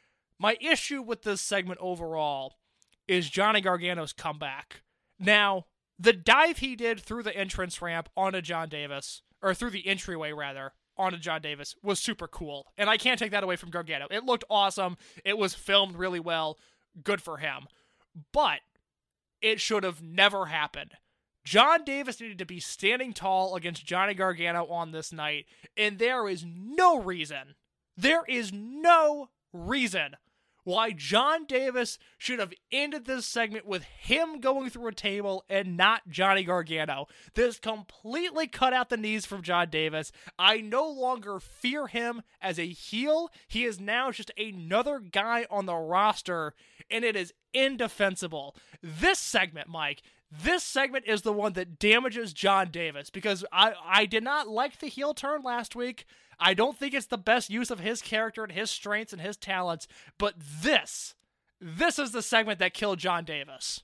My issue with this segment overall is Johnny Gargano's comeback. Now, the dive he did through the entrance ramp onto John Davis, or through the entryway rather, onto John Davis, was super cool. And I can't take that away from Gargano. It looked awesome. It was filmed really well. Good for him. But it should have never happened. John Davis needed to be standing tall against Johnny Gargano on this night, and there is no reason, there is no reason why John Davis should have ended this segment with him going through a table and not Johnny Gargano. This completely cut out the knees from John Davis. I no longer fear him as a heel. He is now just another guy on the roster, and it is indefensible. This segment, Mike, this segment is the one that damages John Davis, because I, I did not like the heel turn last week. I don't think it's the best use of his character and his strengths and his talents, but this, this is the segment that killed John Davis.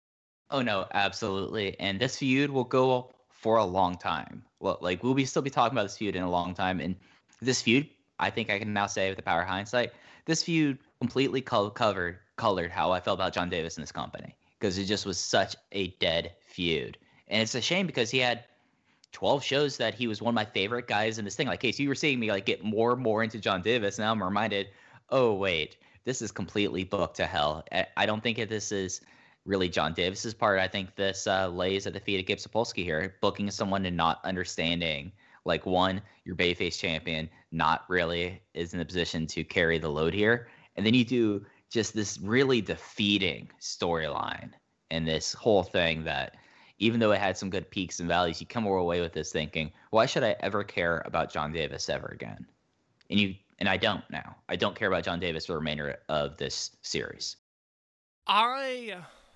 Oh, no, absolutely. And this feud will go for a long time. Well, like, we'll be still be talking about this feud in a long time. And this feud, I think I can now say with the power of hindsight, this feud completely co- covered, colored how I felt about John Davis in this company, because it just was such a dead feud. And it's a shame because he had twelve shows that he was one of my favorite guys in this thing. Like, Casey, you were seeing me like get more and more into John Davis. Now I'm reminded, oh, wait, this is completely booked to hell. I don't think this is really John Davis's part. I think this uh, lays at the feet of Gabe Sapolsky here, booking someone and not understanding, like, one, your babyface champion not really is in the position to carry the load here. And then you do just this really defeating storyline and this whole thing that, even though it had some good peaks and valleys, you come away with this thinking, why should I ever care about John Davis ever again? And you and I don't now. I don't care about John Davis for the remainder of this series. I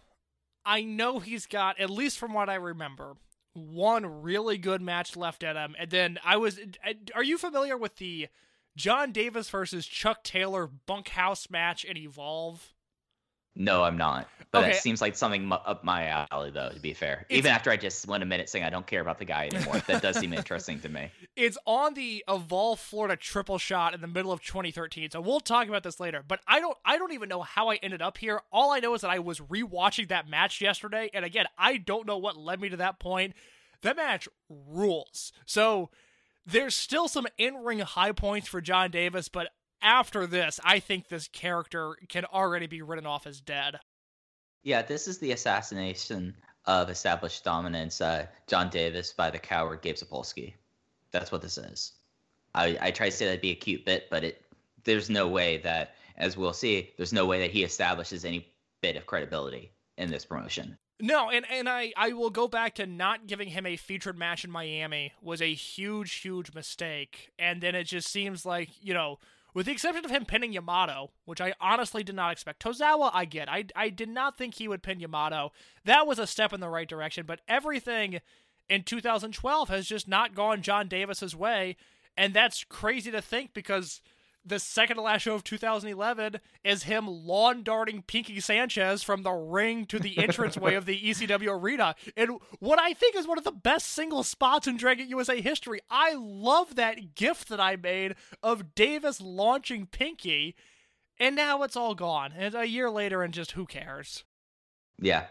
I know he's got, at least from what I remember, one really good match left at him. And then I was, are you familiar with the John Davis versus Chuck Taylor bunkhouse match in Evolve? No, I'm not. But Okay. it seems like something mu- up my alley, though, to be fair. Even after I just went a minute saying I don't care about the guy anymore. That does seem interesting to me. It's on the Evolve Florida triple shot in the middle of twenty thirteen, so we'll talk about this later. But I don't I don't even know how I ended up here. All I know is that I was rewatching that match yesterday, and again, I don't know what led me to that point. That match rules. So there's still some in-ring high points for John Davis, but after this, I think this character can already be written off as dead. Yeah, this is the assassination of established dominance, uh, John Davis, by the coward Gabe Sapolsky. That's what this is. I, I try to say that'd be a cute bit, but it there's no way that, as we'll see, there's no way that he establishes any bit of credibility in this promotion. No, and, and I, I will go back to not giving him a featured match in Miami was a huge, huge mistake. And then it just seems like, you know, with the exception of him pinning Yamato, which I honestly did not expect. Tozawa, I get. I, I did not think he would pin Yamato. That was a step in the right direction, but everything in two thousand twelve has just not gone John Davis's way, and that's crazy to think because the second to last show of two thousand eleven is him lawn darting Pinky Sanchez from the ring to the entranceway of the E C W arena. And what I think is one of the best single spots in Dragon U S A history. I love that gift that I made of Davis launching Pinky, and now it's all gone. And a year later, and just who cares? Yeah.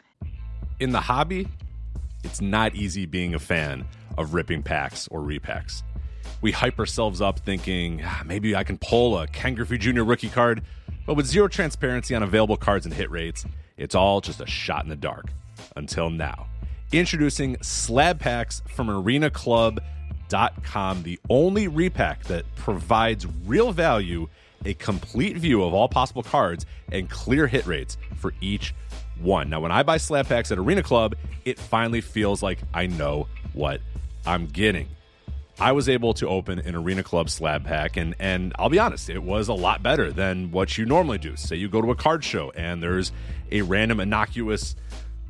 In the hobby, it's not easy being a fan of ripping packs or repacks. We hype ourselves up thinking, ah, maybe I can pull a Ken Griffey Junior rookie card, but with zero transparency on available cards and hit rates, it's all just a shot in the dark. Until now. Introducing Slab Packs from Arena Club dot com, the only repack that provides real value, a complete view of all possible cards, and clear hit rates for each one. Now, when I buy Slab Packs at Arena Club, it finally feels like I know what I'm getting. I was able to open an Arena Club slab pack, and, and I'll be honest, it was a lot better than what you normally do. Say you go to a card show, and there's a random innocuous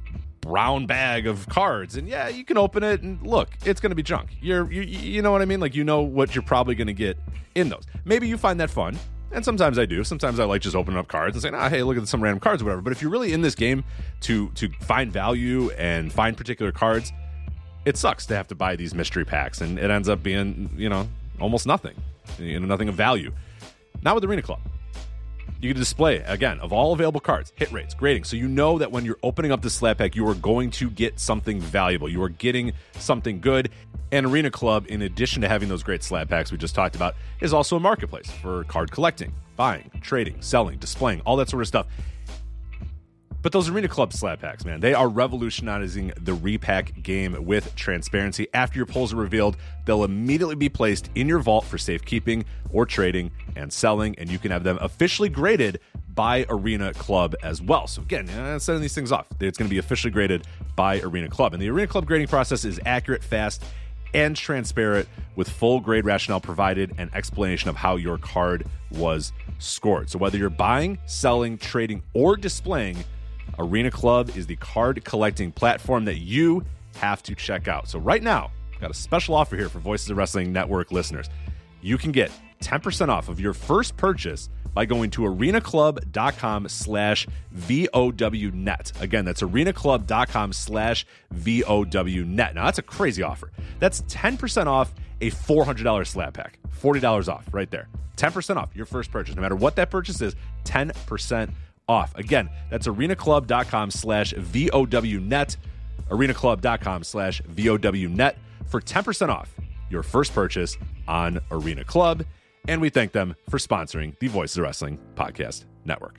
brown bag of cards, and yeah, you can open it and look, it's going to be junk. You're, you, you know what I mean? Like, you know what you're probably going to get in those. Maybe you find that fun, and sometimes I do. Sometimes I like just opening up cards and saying, ah, hey, look at some random cards or whatever. But if you're really in this game to to find value and find particular cards, it sucks to have to buy these mystery packs, and it ends up being, you know, almost nothing, you know, nothing of value. Not with Arena Club. You can display, again, of all available cards, hit rates, grading, so you know that when you're opening up the slab pack, you are going to get something valuable. You are getting something good. And Arena Club, in addition to having those great slab packs we just talked about, is also a marketplace for card collecting, buying, trading, selling, displaying, all that sort of stuff. But those Arena Club slab packs, man, they are revolutionizing the repack game with transparency. After your pulls are revealed, they'll immediately be placed in your vault for safekeeping or trading and selling, and you can have them officially graded by Arena Club as well. So again, uh, setting these things off, it's going to be officially graded by Arena Club. And the Arena Club grading process is accurate, fast, and transparent, with full grade rationale provided and explanation of how your card was scored. So whether you're buying, selling, trading, or displaying, Arena Club is the card collecting platform that you have to check out. So right now, I've got a special offer here for Voices of Wrestling Network listeners. You can get ten percent off of your first purchase by going to arenaclub.com slash VOWnet. Again, that's arenaclub.com slash VOWnet. Now, that's a crazy offer. That's ten percent off a four hundred dollars slab pack. forty dollars off right there. ten percent off your first purchase. No matter what that purchase is, ten percent off. Again, that's arenaclub.com slash VOWnet. arenaclub.com slash VOWnet for ten percent off your first purchase on Arena Club. And we thank them for sponsoring the Voices of Wrestling Podcast Network.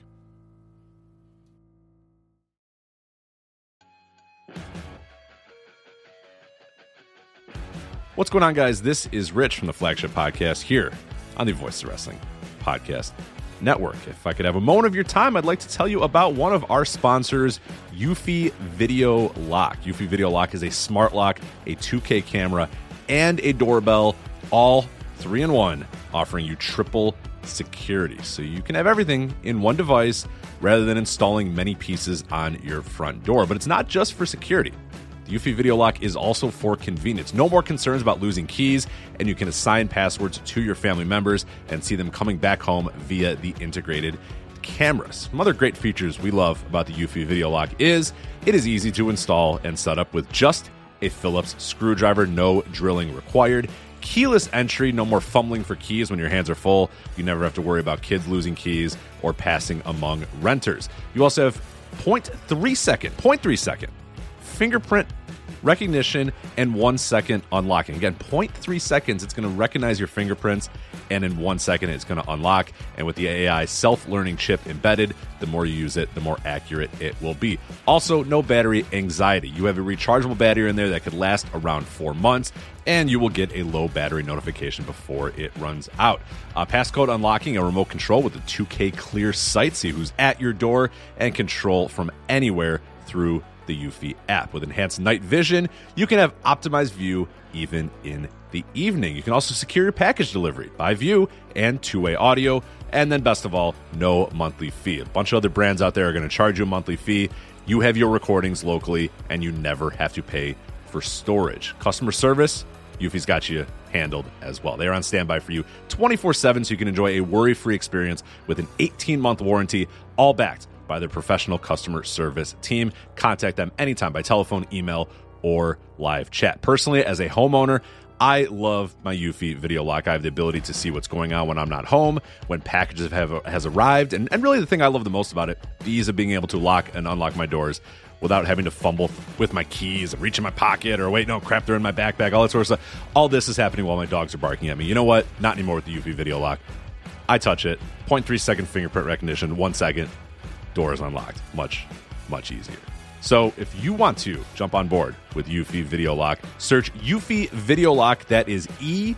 What's going on, guys? This is Rich from the Flagship Podcast here on the Voices of Wrestling Podcast Network. If I could have a moment of your time, I'd like to tell you about one of our sponsors, Eufy Video Lock. Eufy Video Lock is a smart lock, a two K camera, and a doorbell, all three in one, offering you triple security. So you can have everything in one device rather than installing many pieces on your front door. But it's not just for security. The Eufy Video Lock is also for convenience. No more concerns about losing keys, and you can assign passwords to your family members and see them coming back home via the integrated cameras. Some other great features we love about the Eufy Video Lock is it is easy to install and set up with just a Phillips screwdriver, no drilling required. Keyless entry, no more fumbling for keys when your hands are full. You never have to worry about kids losing keys or passing among renters. You also have zero point three second, zero point three second fingerprint recognition and one second unlocking. Again, zero point three seconds, it's going to recognize your fingerprints, and in one second, it's going to unlock. And with the A I self-learning chip embedded, the more you use it, the more accurate it will be. Also, no battery anxiety. You have a rechargeable battery in there that could last around four months, and you will get a low battery notification before it runs out. Uh, passcode unlocking, a remote control with a two K clear sight, see who's at your door, and control from anywhere through the Eufy app. With enhanced night vision, you can have optimized view even in the evening. You can also secure your package delivery by view and two-way audio. And then best of all, no monthly fee. A bunch of other brands out there are going to charge you a monthly fee. You have your recordings locally, and you never have to pay for storage. Customer service, Eufy's got you handled as well. They're on standby for you twenty-four seven, so you can enjoy a worry-free experience with an eighteen-month warranty, all backed by their professional customer service team. Contact them anytime by telephone, email, or live chat. Personally, as a homeowner, I love my Eufy Video Lock. I have the ability to see what's going on when I'm not home, when packages have has arrived, and, and really the thing I love the most about it, the ease of being able to lock and unlock my doors without having to fumble with my keys and reach in my pocket, or wait, no, crap, they're in my backpack, all that sort of stuff. All this is happening while my dogs are barking at me. You know what? Not anymore with the Eufy Video Lock. I touch it, zero point three second fingerprint recognition, one second, door is unlocked. Much, much easier. So if you want to jump on board with Eufy Video Lock, search Eufy Video Lock. That is E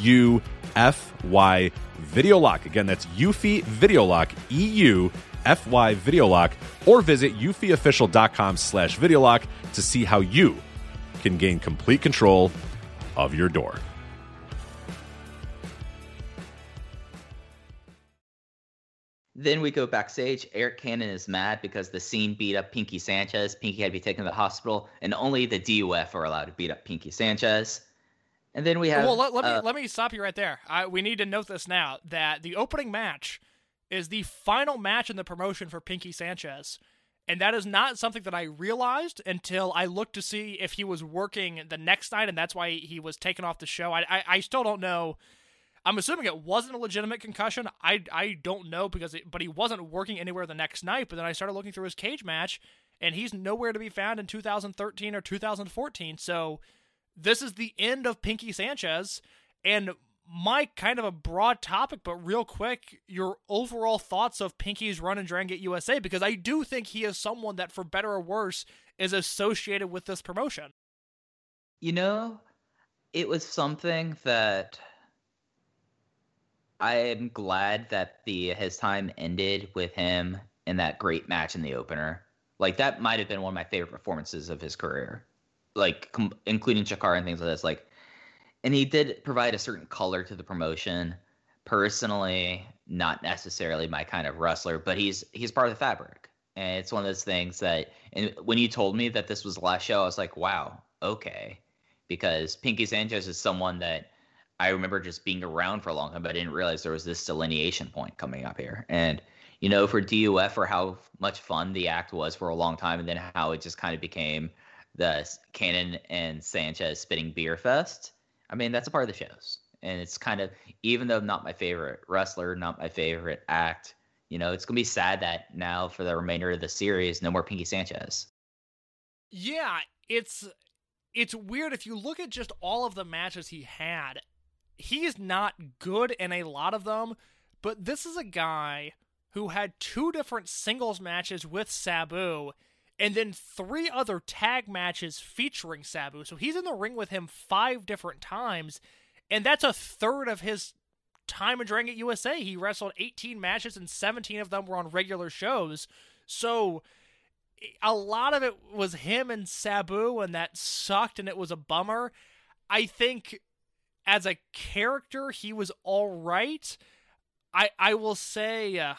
U F Y Video Lock. Again, that's Eufy Video Lock, E U F Y Video Lock, or visit eufyofficial.com slash video lock to see how you can gain complete control of your door. Then we go backstage. Eric Cannon is mad because the Scene beat up Pinky Sanchez. Pinky had to be taken to the hospital, and only the D U F are allowed to beat up Pinky Sanchez. And then we have. Well, let, let uh, me let me stop you right there. I, we need to note this now that the opening match is the final match in the promotion for Pinky Sanchez, and that is not something that I realized until I looked to see if he was working the next night, and that's why he was taken off the show. I I, I still don't know. I'm assuming it wasn't a legitimate concussion. I, I don't know, because it, but he wasn't working anywhere the next night. But then I started looking through his cage match, and he's nowhere to be found in two thousand thirteen or two thousand fourteen. So this is the end of Pinky Sanchez. And my kind of a broad topic, but real quick, your overall thoughts of Pinky's run in Dragon Gate U S A, because I do think he is someone that, for better or worse, is associated with this promotion. You know, it was something that I'm glad that the his time ended with him in that great match in the opener. Like, that might have been one of my favorite performances of his career, like com- including Chikara and things like this. Like, and he did provide a certain color to the promotion. Personally, not necessarily my kind of wrestler, but he's he's part of the fabric. And it's one of those things that, and when you told me that this was the last show, I was like, wow, okay, because Pinky Sanchez is someone that I remember just being around for a long time, but I didn't realize there was this delineation point coming up here. And, you know, for D U F, for how much fun the act was for a long time, and then how it just kind of became the Cannon and Sanchez spitting beer fest, I mean, that's a part of the shows. And it's kind of, even though not my favorite wrestler, not my favorite act, you know, it's going to be sad that now for the remainder of the series, no more Pinky Sanchez. Yeah, it's it's weird. If you look at just all of the matches he had, he's not good in a lot of them, but this is a guy who had two different singles matches with Sabu, and then three other tag matches featuring Sabu. So he's in the ring with him five different times, and that's a third of his time in Dragon Gate U S A. He wrestled eighteen matches, and seventeen of them were on regular shows. So a lot of it was him and Sabu, and that sucked, and it was a bummer. I think as a character, he was all right. I I will say uh,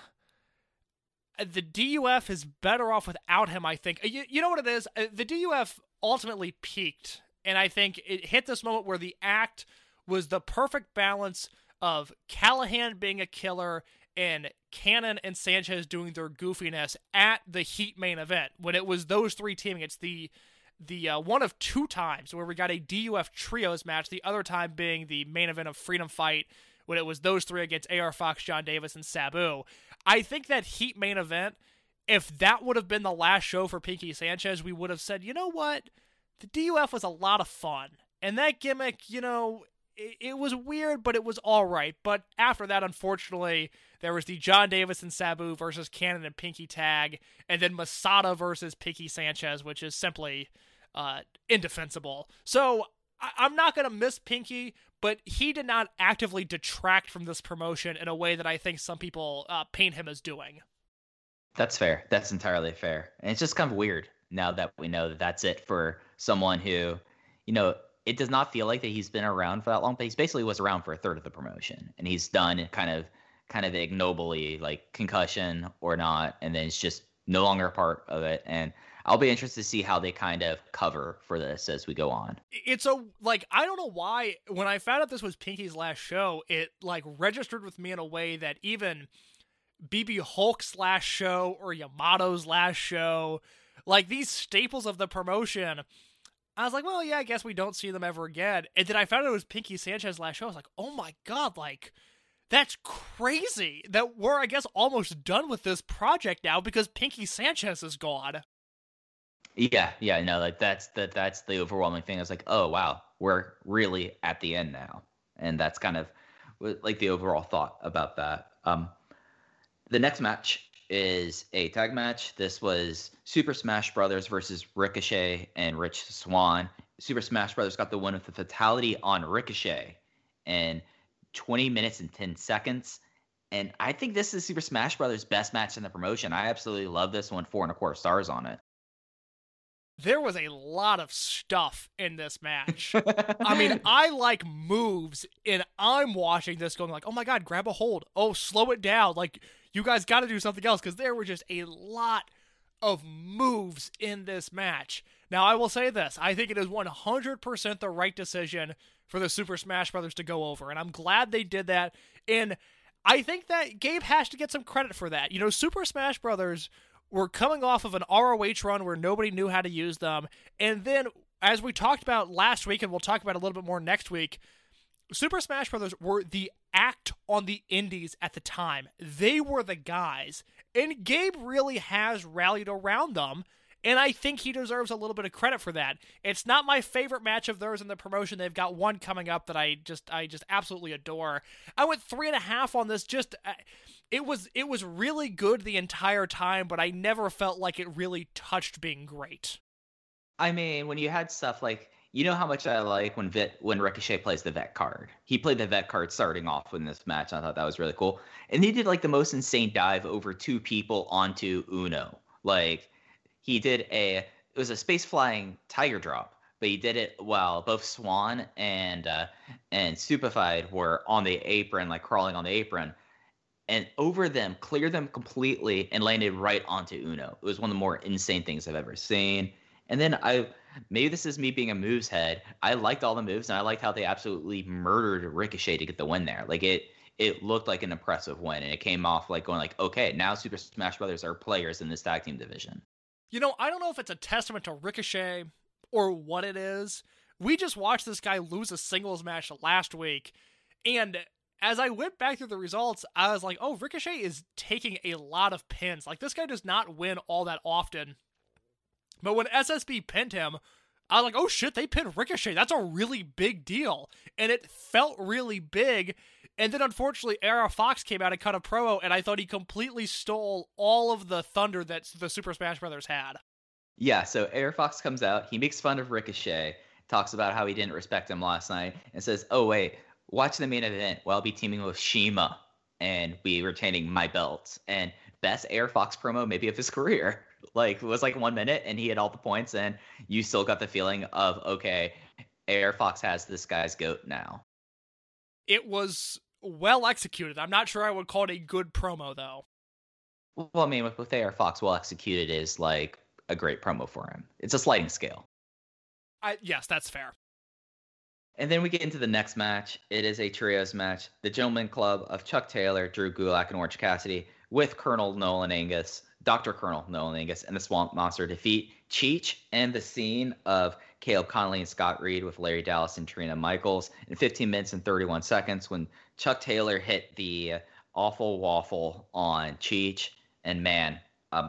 the D U F is better off without him, I think. You, you know what it is? The D U F ultimately peaked, and I think it hit this moment where the act was the perfect balance of Callahan being a killer and Cannon and Sanchez doing their goofiness at the Heat main event. When it was those three teaming, it's the the uh, one of two times where we got a D U F trios match, the other time being the main event of Freedom Fight, when it was those three against A R Fox, John Davis, and Sabu. I think that Heat main event, if that would have been the last show for Pinky Sanchez, we would have said, you know what? The D U F was a lot of fun. And that gimmick, you know, it, it was weird, but it was all right. But after that, unfortunately, there was the John Davis and Sabu versus Cannon and Pinky tag, and then Masada versus Pinky Sanchez, which is simply uh, indefensible. So I- I'm not going to miss Pinky, but he did not actively detract from this promotion in a way that I think some people uh, paint him as doing. That's fair. That's entirely fair. And it's just kind of weird now that we know that that's it for someone who, you know, it does not feel like that he's been around for that long, but he's basically was around for a third of the promotion, and he's done kind of kind of ignobly, like concussion or not, and then it's just no longer a part of it. And I'll be interested to see how they kind of cover for this as we go on. It's a, like, I don't know why, when I found out this was Pinky's last show, it, like, registered with me in a way that even B B Hulk's last show or Yamato's last show, like, these staples of the promotion, I was like, well, yeah, I guess we don't see them ever again. And then I found out it was Pinky Sanchez's last show. I was like, oh my god, like, that's crazy that we're, I guess, almost done with this project now because Pinky Sanchez is gone. Yeah, yeah, no, like that's the that's the overwhelming thing. It's like, oh wow, we're really at the end now, and that's kind of like the overall thought about that. Um, the next match is a tag match. This was Super Smash Brothers versus Ricochet and Rich Swann. Super Smash Brothers got the win with the fatality on Ricochet in twenty minutes and ten seconds. And I think this is Super Smash Brothers' best match in the promotion. I absolutely love this one, four and a quarter stars on it. there was a lot of stuff in this match. I mean, I like moves, and I'm watching this going like, oh my god, grab a hold. Oh, slow it down. Like, you guys got to do something else, because there were just a lot of moves in this match. Now, I will say this. I think it is one hundred percent the right decision for the Super Smash Brothers to go over, and I'm glad they did that, and I think that Gabe has to get some credit for that. You know, Super Smash Brothers were coming off of an R O H run where nobody knew how to use them. And then, as we talked about last week, and we'll talk about a little bit more next week, Super Smash Brothers were the act on the indies at the time. They were the guys. And Gabe really has rallied around them. And I think he deserves a little bit of credit for that. It's not my favorite match of theirs in the promotion. They've got one coming up that I just I just absolutely adore. I went three and a half on this. Just uh, it was it was really good the entire time, but I never felt like it really touched being great. I mean, when you had stuff like, you know how much I like when Vit, when Ricochet plays the vet card. He played the vet card starting off in this match. I thought that was really cool. And he did like the most insane dive over two people onto Uno. Like, he did a, it was a space flying tiger drop, but he did it while both Swan and uh, and Stupefied were on the apron, like crawling on the apron, and over them, cleared them completely, and landed right onto Uno. It was one of the more insane things I've ever seen. And then I, maybe this is me being a moves head, I liked all the moves, and I liked how they absolutely murdered Ricochet to get the win there. Like, it, it looked like an impressive win, and it came off like going like, okay, now Super Smash Brothers are players in this tag team division. You know, I don't know if it's a testament to Ricochet or what it is. We just watched this guy lose a singles match last week, and as I went back through the results, I was like, oh, Ricochet is taking a lot of pins. Like, this guy does not win all that often. But when S S B pinned him, I was like, oh shit, they pinned Ricochet. That's a really big deal. And it felt really big. And then, unfortunately, A R Fox came out and cut a promo, and I thought he completely stole all of the thunder that the Super Smash Brothers had. Yeah, so A R Fox comes out, he makes fun of Ricochet, talks about how he didn't respect him last night, and says, oh, wait, watch the main event where I'll be teaming with Shima and be retaining my belts. And best A R Fox promo maybe of his career. Like, it was like one minute, and he had all the points, and you still got the feeling of, okay, A R Fox has this guy's goat now. It was well executed. I'm not sure I would call it a good promo, though. Well, I mean, with, with A R Fox, well executed is like a great promo for him. It's a sliding scale. I, yes, that's fair. And then we get into the next match. It is a trios match. The Gentleman Club of Chuck Taylor, Drew Gulak, and Orange Cassidy with Colonel Nolan Angus, Doctor Colonel Nolan Angus, and the Swamp Monster defeat Cheech and the Scene of Caleb Conley and Scott Reed with Larry Dallas and Trina Michaels in fifteen minutes and thirty-one seconds when Chuck Taylor hit the awful waffle on Cheech. And man, um,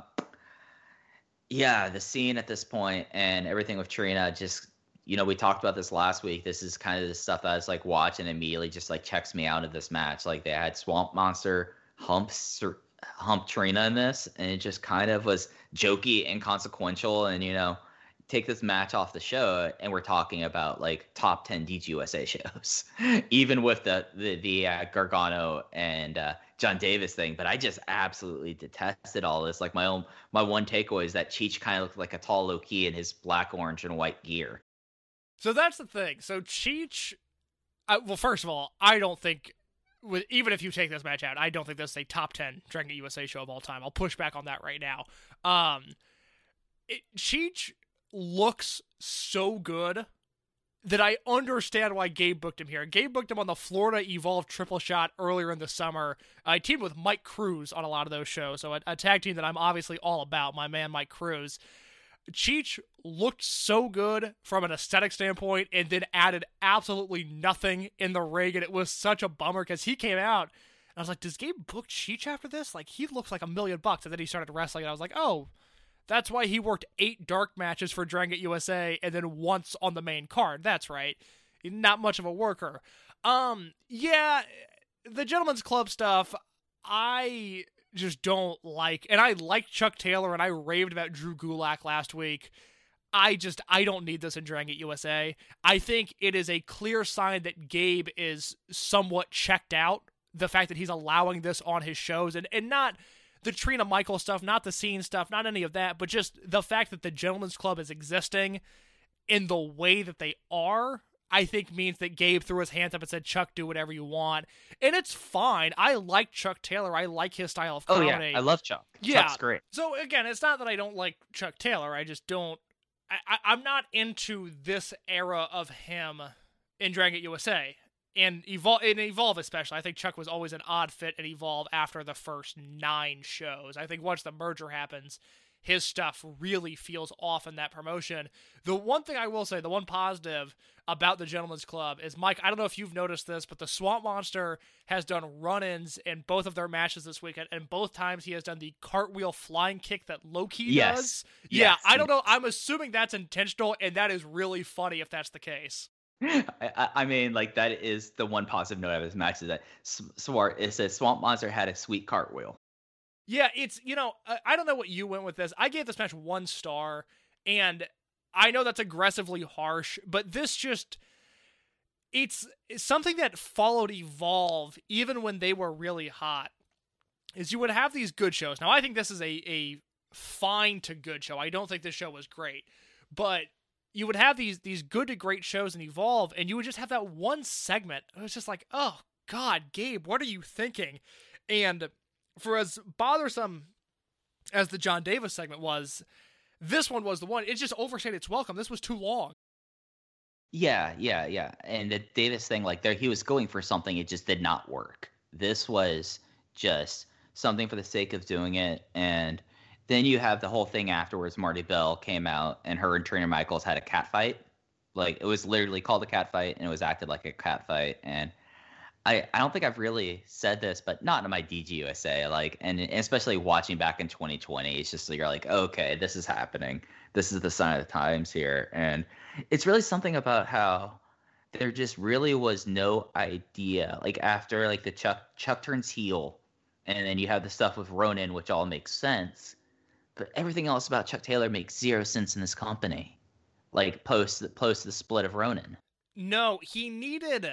yeah, the Scene at this point and everything with Trina just, you know, we talked about this last week. This is kind of the stuff that I was like watching and immediately just like checks me out of this match. Like, they had Swamp Monster humps hump Trina in this, and it just kind of was jokey and consequential. And, you know, take this match off the show, and we're talking about like top ten D G U S A shows, even with the the, the uh, Gargano and uh, John Davis thing. But I just absolutely detested all this. Like, my own my one takeaway is that Cheech kind of looked like a tall Loki in his black, orange, and white gear. So that's the thing. So Cheech, uh, well, first of all, I don't think, with even if you take this match out, I don't think this is a top ten Dragon Gate U S A show of all time. I'll push back on that right now. Um, it, Cheech looks so good that I understand why Gabe booked him here. Gabe booked him on the Florida Evolve Triple Shot earlier in the summer. I teamed with Mike Cruz on a lot of those shows, so a, a tag team that I'm obviously all about, my man Mike Cruz. Cheech looked so good from an aesthetic standpoint and then added absolutely nothing in the ring, and it was such a bummer because he came out and I was like, does Gabe book Cheech after this? Like, he looks like a million bucks. And then he started wrestling and I was like, oh, that's why he worked eight dark matches for Dragon Gate U S A and then once on the main card. That's right. Not much of a worker. Um, yeah, the Gentleman's Club stuff, I just don't like, and I like Chuck Taylor, and I raved about Drew Gulak last week. I just, I don't need this in Dragon Gate U S A. I think it is a clear sign that Gabe is somewhat checked out, the fact that he's allowing this on his shows, and, and not the Trina Michael stuff, not the scene stuff, not any of that, but just the fact that the Gentleman's Club is existing in the way that they are, I think means that Gabe threw his hands up and said, Chuck, do whatever you want. And it's fine. I like Chuck Taylor. I like his style of comedy. Oh, yeah. I love Chuck. Yeah. Chuck's great. So, again, it's not that I don't like Chuck Taylor. I just don't... I, I, I'm not into this era of him in Dragon Gate U S A. And Evolve, in Evolve especially. I think Chuck was always an odd fit at Evolve after the first nine shows. I think once the merger happens, his stuff really feels off in that promotion. The one thing I will say, the one positive about the Gentleman's Club is, Mike, I don't know if you've noticed this, but the Swamp Monster has done run-ins in both of their matches this weekend, and both times he has done the cartwheel flying kick that Low-Ki yes. does. Yes. Yeah, I don't know. I'm assuming that's intentional, and that is really funny if that's the case. I, I mean, like, that is the one positive note of his match is that Swart, it says Swamp Monster had a sweet cartwheel. Yeah, it's, you know, I don't know what you went with this. I gave this match one star, and I know that's aggressively harsh, but this just, it's, it's something that followed Evolve even when they were really hot, is you would have these good shows. Now, I think this is a, a fine to good show. I don't think this show was great, but you would have these these good to great shows in Evolve, and you would just have that one segment. It was just like, oh, God, Gabe, what are you thinking? And for as bothersome as the John Davis segment was, this one was the one. It just overstayed its welcome. This was too long. Yeah, yeah, yeah. And the Davis thing, like, there he was going for something. It just did not work. This was just something for the sake of doing it. And then you have the whole thing afterwards. Marty Bell came out, and her and Trina Michaels had a cat fight. Like, it was literally called a cat fight, and it was acted like a cat fight. And I, I don't think I've really said this, but not in my D G U S A. Like, and especially watching back in twenty twenty, it's just like, you're like, okay, this is happening. This is the sign of the times here. And it's really something about how there just really was no idea. Like, after like the Chuck Chuck turns heel, and then you have the stuff with Ronin, which all makes sense. But everything else about Chuck Taylor makes zero sense in this company. Like, post post the split of Ronin. No, he needed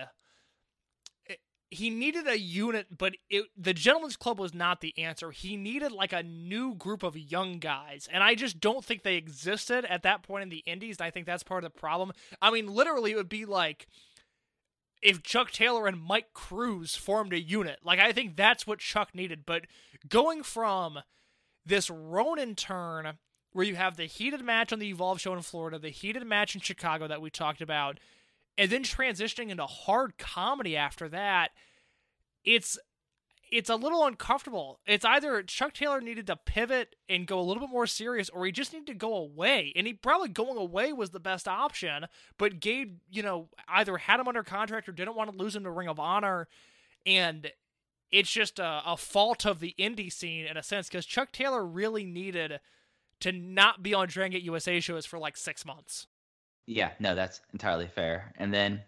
he needed a unit, but it, the Gentleman's Club was not the answer. He needed like a new group of young guys, and I just don't think they existed at that point in the Indies, and I think that's part of the problem. I mean, literally, it would be like if Chuck Taylor and Mike Cruz formed a unit. Like, I think that's what Chuck needed, but going from this Ronin turn where you have the heated match on the Evolve show in Florida, the heated match in Chicago that we talked about, and then transitioning into hard comedy after that, it's it's a little uncomfortable. It's either Chuck Taylor needed to pivot and go a little bit more serious, or he just needed to go away. And he probably going away was the best option, but Gabe, you know, either had him under contract or didn't want to lose him to Ring of Honor, and it's just a, a fault of the indie scene in a sense, because Chuck Taylor really needed to not be on Dragon Gate U S A shows for like six months. Yeah, no, that's entirely fair. And then,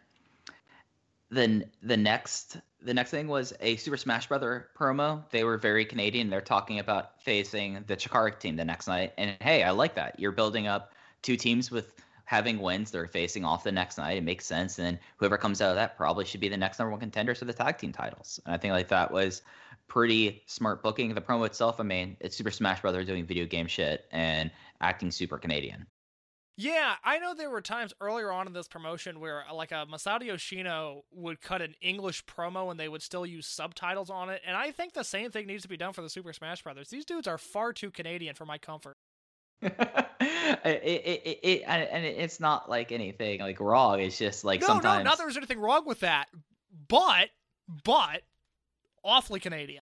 then the next, the next thing was a Super Smash Brother promo. They were very Canadian. They're talking about facing the Chikara team the next night. And hey, I like that. You're building up two teams with having wins. They're facing off the next night. It makes sense. And then whoever comes out of that probably should be the next number one contenders for the tag team titles. And I think like that was pretty smart booking. The promo itself, I mean, it's Super Smash Brother doing video game shit and acting super Canadian. Yeah, I know there were times earlier on in this promotion where like a Masato Yoshino would cut an English promo and they would still use subtitles on it, and I think the same thing needs to be done for the Super Smash Brothers. These dudes are far too Canadian for my comfort. it, it, it, it, and it's not like anything like wrong. It's just like no, sometimes... No, not that there's anything wrong with that, but, but, awfully Canadian.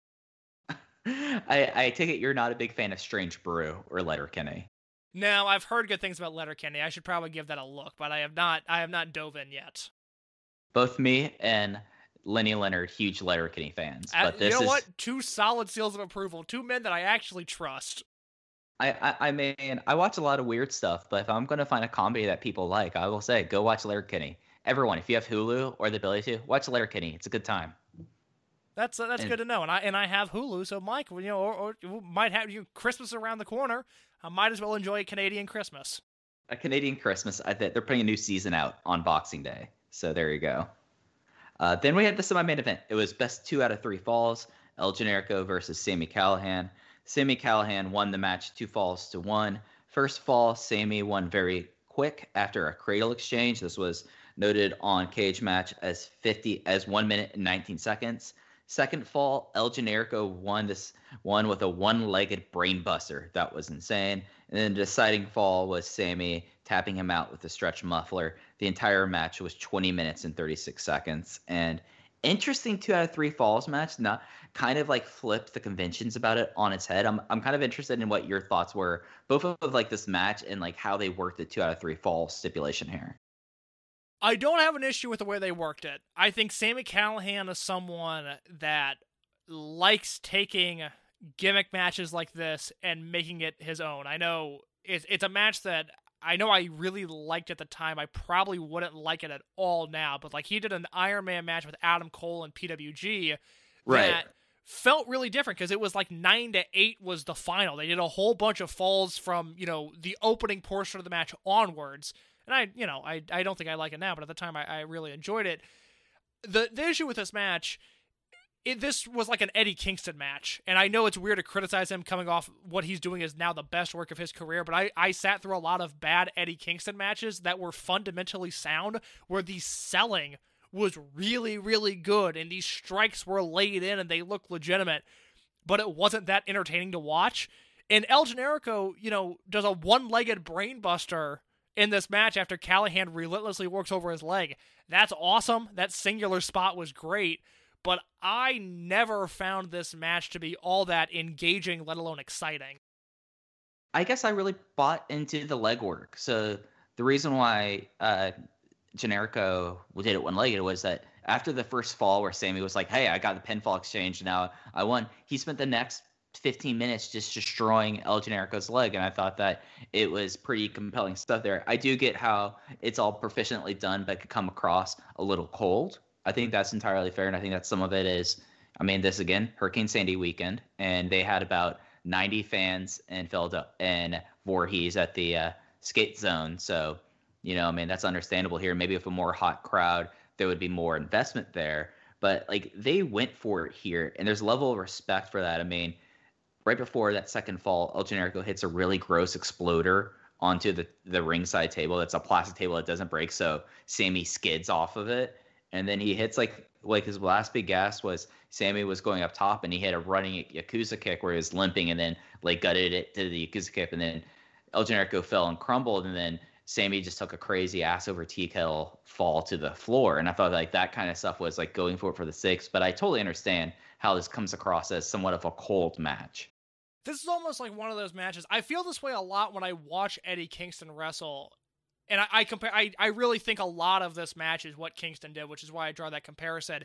I, I take it you're not a big fan of Strange Brew or Letterkenny. No, I've heard good things about Letterkenny. I should probably give that a look, but I have not. I have not dove in yet. Both me and Lenny Leonard, huge Letterkenny fans. Uh, but this you know is, what? Two solid seals of approval. Two men that I actually trust. I, I, I mean, I watch a lot of weird stuff, but if I'm going to find a comedy that people like, I will say, go watch Letterkenny. Everyone, if you have Hulu or the ability to, watch Letterkenny. It's a good time. That's uh, that's and, good to know, and I and I have Hulu, so Mike, you know, or, or might have you Christmas around the corner. I might as well enjoy a Canadian Christmas. A Canadian Christmas. I think they're putting a new season out on Boxing Day, so there you go. Uh, then we had the semi-main event. It was best two out of three falls. El Generico versus Sami Callihan. Sami Callihan won the match two falls to one. First fall, Sami won very quick after a cradle exchange. This was noted on Cage Match as fifty as one minute and nineteen seconds. Second fall, El Generico won this one with a one-legged brainbuster. That was insane. And then the deciding fall was Sami tapping him out with a stretch muffler. The entire match was twenty minutes and thirty-six seconds. And interesting two out of three falls match. Not kind of like flipped the conventions about it on its head. I'm I'm kind of interested in what your thoughts were, both of like this match and like how they worked the two out of three fall stipulation here. I don't have an issue with the way they worked it. I think Sami Callihan is someone that likes taking gimmick matches like this and making it his own. I know it's, it's a match that I know I really liked at the time. I probably wouldn't like it at all now, but like he did an Iron Man match with Adam Cole and P W G right. that felt really different because it was like nine to eight was the final. They did a whole bunch of falls from, you know, the opening portion of the match onwards. And I, you know, I, I don't think I like it now, but at the time I, I really enjoyed it. The the issue with this match, it, this was like an Eddie Kingston match. And I know it's weird to criticize him coming off what he's doing is now the best work of his career, but I, I sat through a lot of bad Eddie Kingston matches that were fundamentally sound, where the selling was really, really good and these strikes were laid in and they looked legitimate, but it wasn't that entertaining to watch. And El Generico, you know, does a one-legged brainbuster in this match after Callihan relentlessly works over his leg. That's awesome. That singular spot was great, but I never found this match to be all that engaging, let alone exciting. I guess I really bought into the legwork. So the reason why uh, Generico did it one-legged was that after the first fall where Sami was like, hey, I got the pinfall exchange, now I won, he spent the next fifteen minutes just destroying El Generico's leg, and I thought that it was pretty compelling stuff there. I do get how it's all proficiently done, but could come across a little cold. I think that's entirely fair, and I think that some of it is, I mean, this again, Hurricane Sandy weekend, and they had about ninety fans in Philadelphia and Voorhees at the uh, skate zone, so, you know, I mean, that's understandable here. Maybe with a more hot crowd, there would be more investment there, but, like, they went for it here, and there's a level of respect for that. I mean, right before that second fall, El Generico hits a really gross exploder onto the, the ringside table. That's a plastic table that doesn't break, so Sami skids off of it. And then he hits, like, like his last big gas was Sami was going up top, and he hit a running Yakuza kick where he was limping and then, like, gutted it to the Yakuza kick. And then El Generico fell and crumbled, and then Sami just took a crazy ass over tea kettle fall to the floor. And I thought, like, that kind of stuff was, like, going for it for the six. But I totally understand how this comes across as somewhat of a cold match. This is almost like one of those matches. I feel this way a lot when I watch Eddie Kingston wrestle. And I, I compare. I, I really think a lot of this match is what Kingston did, which is why I draw that comparison.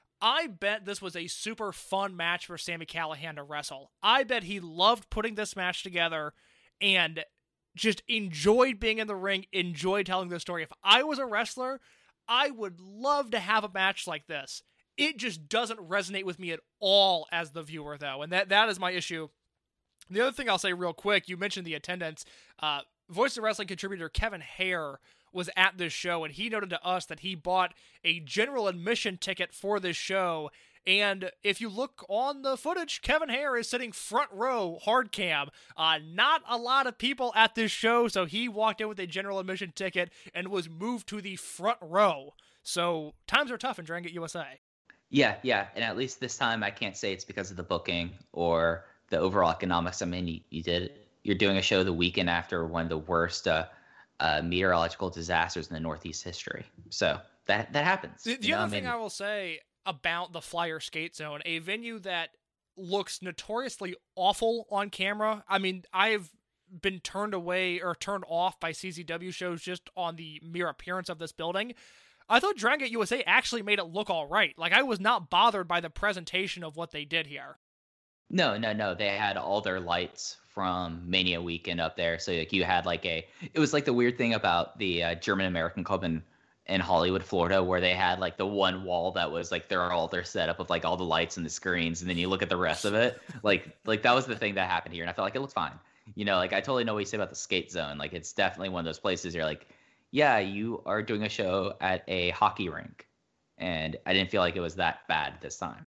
I bet this was a super fun match for Sami Callihan to wrestle. I bet he loved putting this match together and just enjoyed being in the ring, enjoyed telling this story. If I was a wrestler, I would love to have a match like this. It just doesn't resonate with me at all as the viewer, though, and that that is my issue. The other thing I'll say real quick, you mentioned the attendance. Uh, Voice of Wrestling contributor Kevin Hare was at this show, and he noted to us that he bought a general admission ticket for this show. And if you look on the footage, Kevin Hare is sitting front row, hard cam. Uh, not a lot of people at this show, so he walked in with a general admission ticket and was moved to the front row. So times are tough in Dragon Gate U S A. Yeah, yeah, and at least this time I can't say it's because of the booking or the overall economics. I mean, you, you did you're doing a show the weekend after one of the worst uh, uh, meteorological disasters in the Northeast history. So that that happens. The, the you know, other I mean, thing I will say about the Flyer Skate Zone, a venue that looks notoriously awful on camera. I mean, I've been turned away or turned off by C Z W shows just on the mere appearance of this building. I thought Dragon Gate U S A actually made it look all right. Like, I was not bothered by the presentation of what they did here. No, no, no. They had all their lights from Mania weekend up there. So like you had like a, it was like the weird thing about the uh, German American Club in, in Hollywood, Florida, where they had like the one wall that was like their all their setup of like all the lights and the screens, and then you look at the rest of it, like like that was the thing that happened here, and I felt like it looked fine. You know, like I totally know what you say about the skate zone. Like it's definitely one of those places you're like, yeah, you are doing a show at a hockey rink, and I didn't feel like it was that bad this time.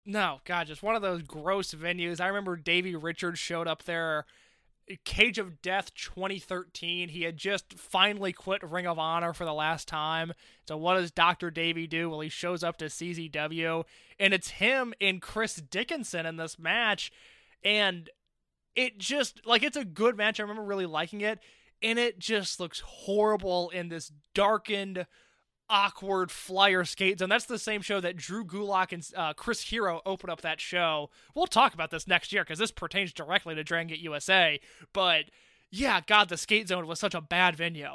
No, God, just one of those gross venues. I remember Davey Richards showed up there, Cage of Death twenty thirteen. He had just finally quit Ring of Honor for the last time. So what does Doctor Davey do? Well, he shows up to C Z W, and it's him and Chris Dickinson in this match, and it just, like, it's a good match. I remember really liking it, and it just looks horrible in this darkened, awkward flyer skate zone. That's the same show that Drew Gulak and uh, Chris Hero opened up that show. We'll talk about this next year because this pertains directly to Dragon Gate U S A. But yeah, God, the skate zone was such a bad venue.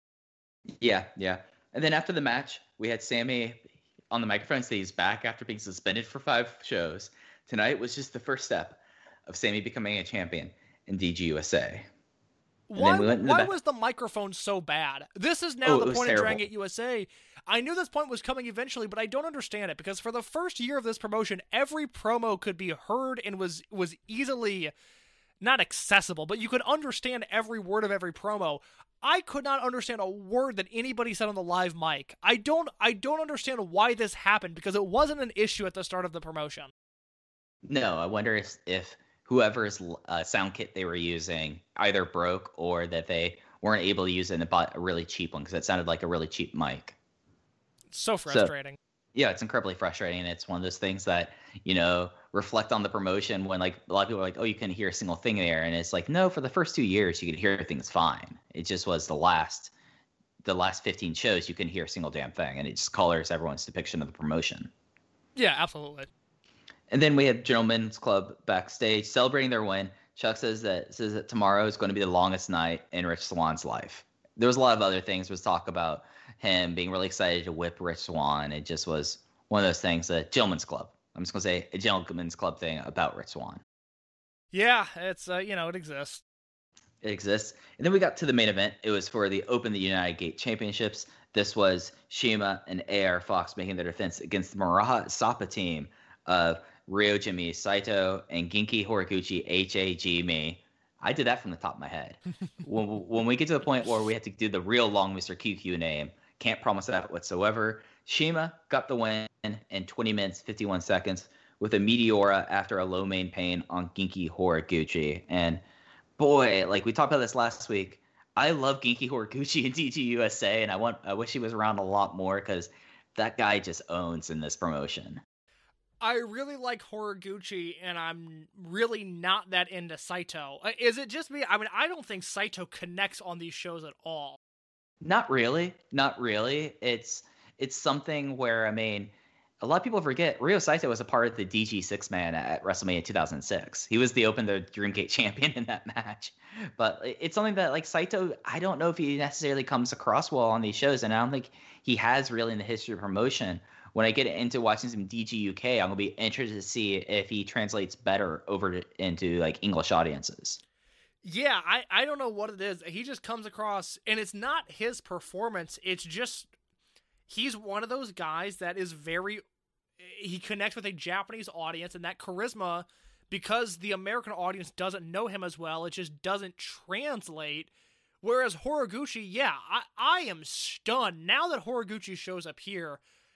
Yeah, yeah. And then after the match, we had Sammy on the microphone say he's back after being suspended for five shows. Tonight was just the first step of Sammy becoming a champion in D G U S A. Why, we why the was the microphone so bad? This is now oh, the point of Dragon terrible. Gate U S A. I knew this point was coming eventually, but I don't understand it, because for the first year of this promotion, every promo could be heard and was was easily, not accessible, but you could understand every word of every promo. I could not understand a word that anybody said on the live mic. I don't I don't understand why this happened, because it wasn't an issue at the start of the promotion. No, I wonder if, if whoever's uh, sound kit they were using either broke or that they weren't able to use it and bought a really cheap one, because it sounded like a really cheap mic. So frustrating. So, yeah, it's incredibly frustrating, and it's one of those things that, you know, reflect on the promotion when, like, a lot of people are like, oh, you couldn't hear a single thing there, and it's like, no, for the first two years you could hear things fine. It just was the last the last fifteen shows you couldn't hear a single damn thing, and it just colors everyone's depiction of the promotion. Yeah, absolutely. And then we had Gentlemen's Club backstage celebrating their win. Chuck says that says that tomorrow is going to be the longest night in Rich Swan's life. There was a lot of other things. Was talk about him being really excited to whip Rich Swann. It just was one of those things. A Gentlemen's Club. I'm just going to say a Gentlemen's Club thing about Rich Swann. Yeah, it's uh, you know, it exists. It exists. And then we got to the main event. It was for the Open the United Gate Championships. This was CIMA and A R Fox making their defense against the Maraha Sapa team of Ryojimi Saito and Genki Horiguchi H A G me. I did that from the top of my head. when, when we get to the point where we have to do the real long Mister Q Q name, can't promise that whatsoever. CIMA got the win in twenty minutes, fifty-one seconds with a Meteora after a low main pain on Genki Horiguchi. And boy, like we talked about this last week, I love Genki Horiguchi in D G U S A, and I want I wish he was around a lot more, because that guy just owns in this promotion. I really like Horiguchi, and I'm really not that into Saito. Is it just me? I mean, I don't think Saito connects on these shows at all. Not really. Not really. It's it's something where, I mean, a lot of people forget Ryo Saito was a part of the D G six-man at WrestleMania two thousand six. He was the Open the Dream Gate champion in that match. But it's something that, like, Saito, I don't know if he necessarily comes across well on these shows, and I don't think he has really in the history of promotion. When I get into watching some D G U K, I'm going to be interested to see if he translates better over to, into, like, English audiences. Yeah, I, I don't know what it is. He just comes across, and it's not his performance. It's just, he's one of those guys that is very, he connects with a Japanese audience, and that charisma, because the American audience doesn't know him as well, it just doesn't translate. Whereas Horiguchi, yeah, I, I am stunned. Now that Horiguchi shows up here,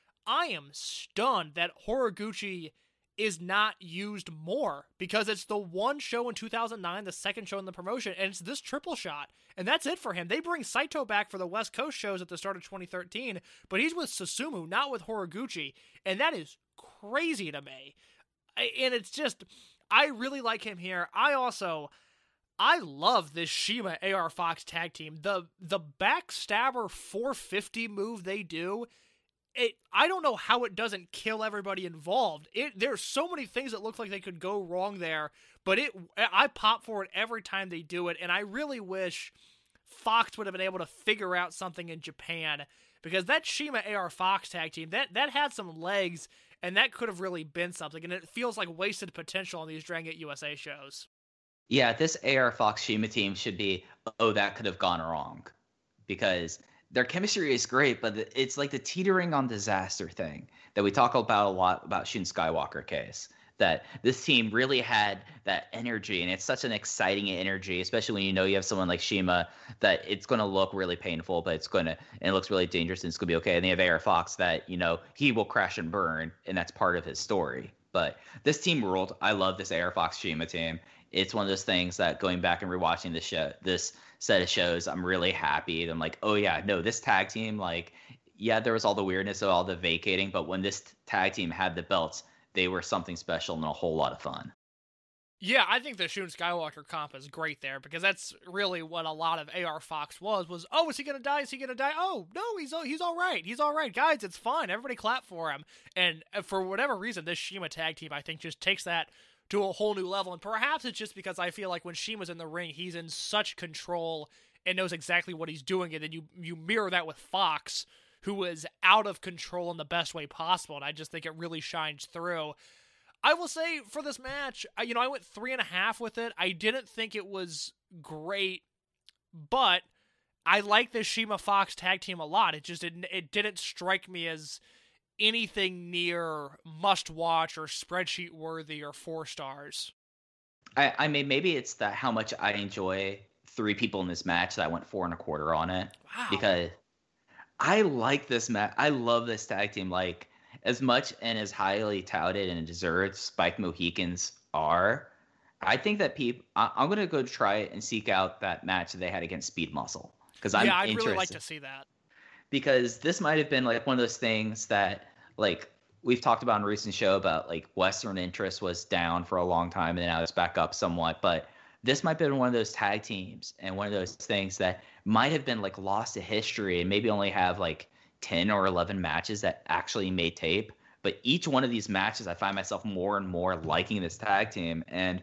I am stunned that Horiguchi is not used more, because it's the one show in two thousand nine, the second show in the promotion, and it's this triple shot, and that's it for him. They bring Saito back for the West Coast shows at the start of twenty thirteen, but he's with Susumu, not with Horiguchi, and that is crazy to me. And it's just, I really like him here. I also, I love this CIMA A R Fox tag team. The the backstabber four fifty move they do, It, I don't know how it doesn't kill everybody involved. It There's so many things that look like they could go wrong there, but it I pop for it every time they do it, and I really wish Fox would have been able to figure out something in Japan, because that CIMA A R Fox tag team, that, that had some legs, and that could have really been something, and it feels like wasted potential on these Dragon Gate U S A shows. Yeah, this A R Fox CIMA team should be, oh, that could have gone wrong, because their chemistry is great, but it's like the teetering on disaster thing that we talk about a lot about Shun Skywalker case, that this team really had that energy, and it's such an exciting energy, especially when you know you have someone like CIMA, that it's going to look really painful, but it's going to, and it looks really dangerous, and it's going to be okay. And they have A R Fox that, you know, he will crash and burn, and that's part of his story. But this team ruled. I love this Air Fox CIMA team. It's one of those things that going back and rewatching this show, this set of shows, I'm really happy. I'm like, oh yeah, no, this tag team, like, yeah, there was all the weirdness of all the vacating, but when this tag team had the belts, they were something special and a whole lot of fun. Yeah, I think the Shun Skywalker comp is great there, because that's really what a lot of A R Fox was, was, oh, is he going to die? Is he going to die? Oh, no, he's he's all right. He's all right. Guys, it's fine. Everybody clap for him. And for whatever reason, this CIMA tag team, I think, just takes that to a whole new level. And perhaps it's just because I feel like when CIMA's in the ring, he's in such control and knows exactly what he's doing. And then you, you mirror that with Fox, who is out of control in the best way possible. And I just think it really shines through. I will say for this match, you know, I went three and a half with it. I didn't think it was great, but I like the CIMA Fox tag team a lot. It just it, it didn't strike me as anything near must watch or spreadsheet worthy or four stars. I, I mean, maybe it's that how much I enjoy three people in this match that I went four and a quarter on it. Wow. Because I like this match. I love this tag team. Like, as much and as highly touted and deserved Spike Mohicans are, I think that people, I, I'm going to go try and seek out that match that they had against Speed Muscle. Because I'm yeah, I'd interested. really like to see that. Because this might have been like one of those things that, like, we've talked about in a recent show about, like, Western interest was down for a long time and now it's back up somewhat. But this might have been one of those tag teams and one of those things that might have been, like, lost to history and maybe only have, like, ten or eleven matches that actually made tape. But each one of these matches, I find myself more and more liking this tag team. And